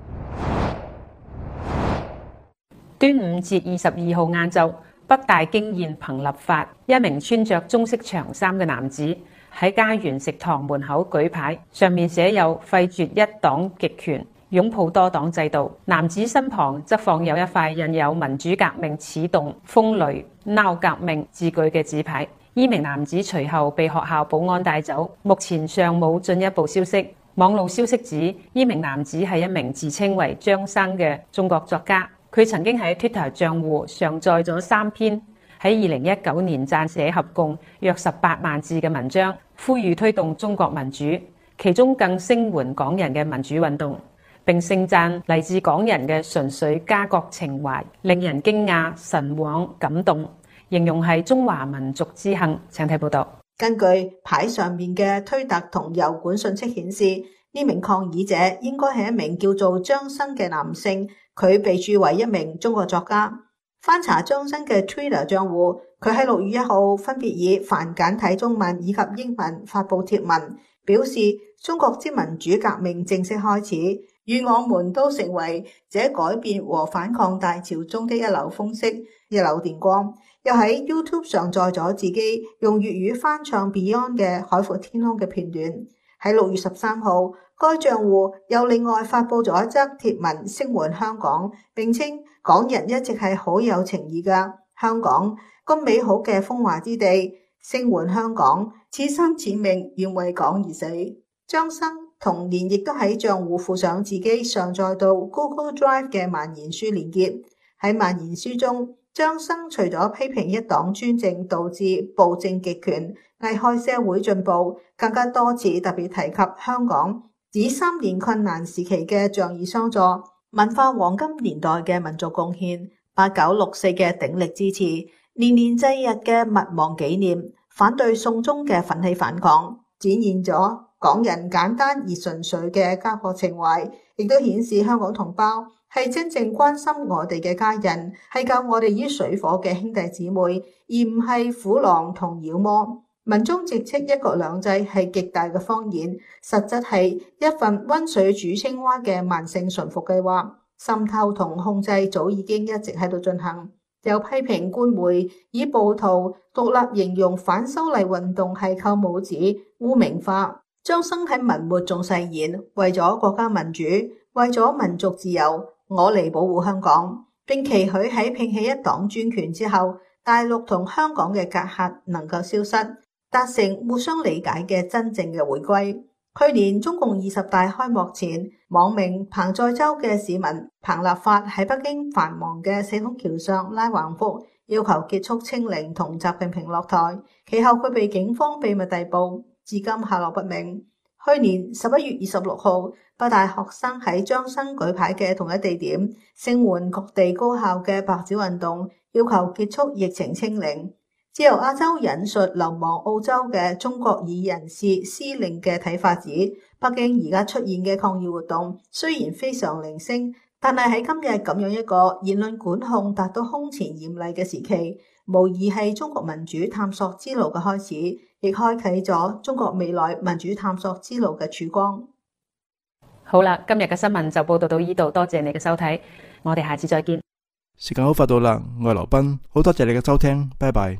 端午節22號晏晝，北大經驗憑立法，一名穿着中式長衫嘅男子喺家園食堂門口舉牌，上面寫有廢絕一黨極權，擁抱多黨制度。男子身旁則放有一塊印有民主革命始動、風雷、鬧革命字句嘅紙牌。呢名男子隨後被學校保安帶走，目前尚冇進一步消息。網路消息指，呢名男子係一名自稱為張生嘅中國作家。佢曾經喺 Twitter 賬戶上載咗3篇喺2019年撰寫合共約18萬字嘅文章，呼籲推動中國民主，其中更聲援港人嘅民主運動，並盛讚嚟自港人嘅純粹家國情懷，令人驚訝、神往、感動，形容係中華民族之幸。請睇報道。 根據牌上面嘅推特同油管信息顯示，呢名抗議者應該係一名叫做張生嘅男性，佢被註為一名中國作家。翻查張生嘅 Twitter 賬戶，佢喺6月1號分別以繁簡體中文以及英文發布貼文，表示中國之民主革命正式開始，願我們都成為這改變和反抗大潮中的一縷風色、一縷電光。又喺 YouTube 上載咗自己用粵語翻唱 Beyond 嘅《海闊天空》嘅片段。喺6月13號，該賬戶又另外發布咗一則貼文聲援香港，並稱港人一直係好有情義㗎，香港咁美好嘅風華之地，聲援香港，此生此命願為港而死。張生同年亦都喺賬戶附上自己上載到 Google Drive 嘅萬言書連結。喺萬言書中，張生除咗批評一黨專政導致暴政極權、危害社會進步，更加多次特別提及香港指3年困難時期嘅仗義相助、文化黃金年代嘅民族貢獻、8964嘅鼎力支持、年年祭日嘅勿忘紀念、反對送中嘅奮起反抗，展現咗港人簡單而純粹嘅家國情懷，亦都顯示香港同胞係真正關心我哋嘅家人，係救我哋於水火嘅兄弟姊妹，而唔係虎狼同妖魔。文中直斥一國兩制係極大嘅謊言，實質係一份溫水煮青蛙嘅慢性馴服計劃，滲透同控制早已經一直喺度進行。又批評官媒以暴徒獨立形容反修例運動係扣帽子、污名化。張生喺文末仲誓言，為咗國家民主，為咗民族自由，我嚟保護香港，並期許喺摒棄一黨專權之後，大陸同香港嘅隔閡能夠消失，達成互相理解嘅真正嘅回歸。去年中共20大開幕前，網名彭載舟嘅市民彭立發喺北京繁忙嘅四通橋上拉橫幅，要求結束清零同習近平落台。其後佢被警方秘密逮捕，至今下落不明。去年11月26號，北大學生喺張生舉牌嘅同一地點，聲援各地高校嘅白紙運動，要求結束疫情清零。自由亞洲引述流亡澳洲嘅中國裔人士司令嘅睇法指，北京而家出現嘅抗議活動雖然非常零星，但係喺今日咁樣一個言論管控達到空前嚴厲嘅時期，無疑係中國民主探索之路嘅開始，亦開啟咗中國未來民主探索之路嘅曙光。 好啦，今日嘅新聞就報道到呢度，多謝你嘅收睇，我哋下次再見。 時間好快到啦，我係羅賓，好多謝你嘅收聽，拜拜。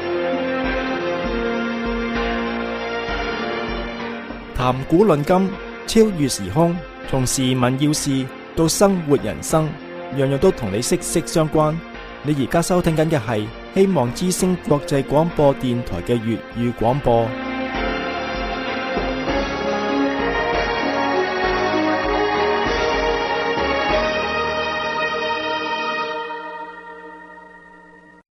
談古論今。 超越時空，從時聞要事到生活人生，樣樣都同你息息相關。你而家收聽緊嘅係希望之聲國際廣播電台嘅粵語廣播。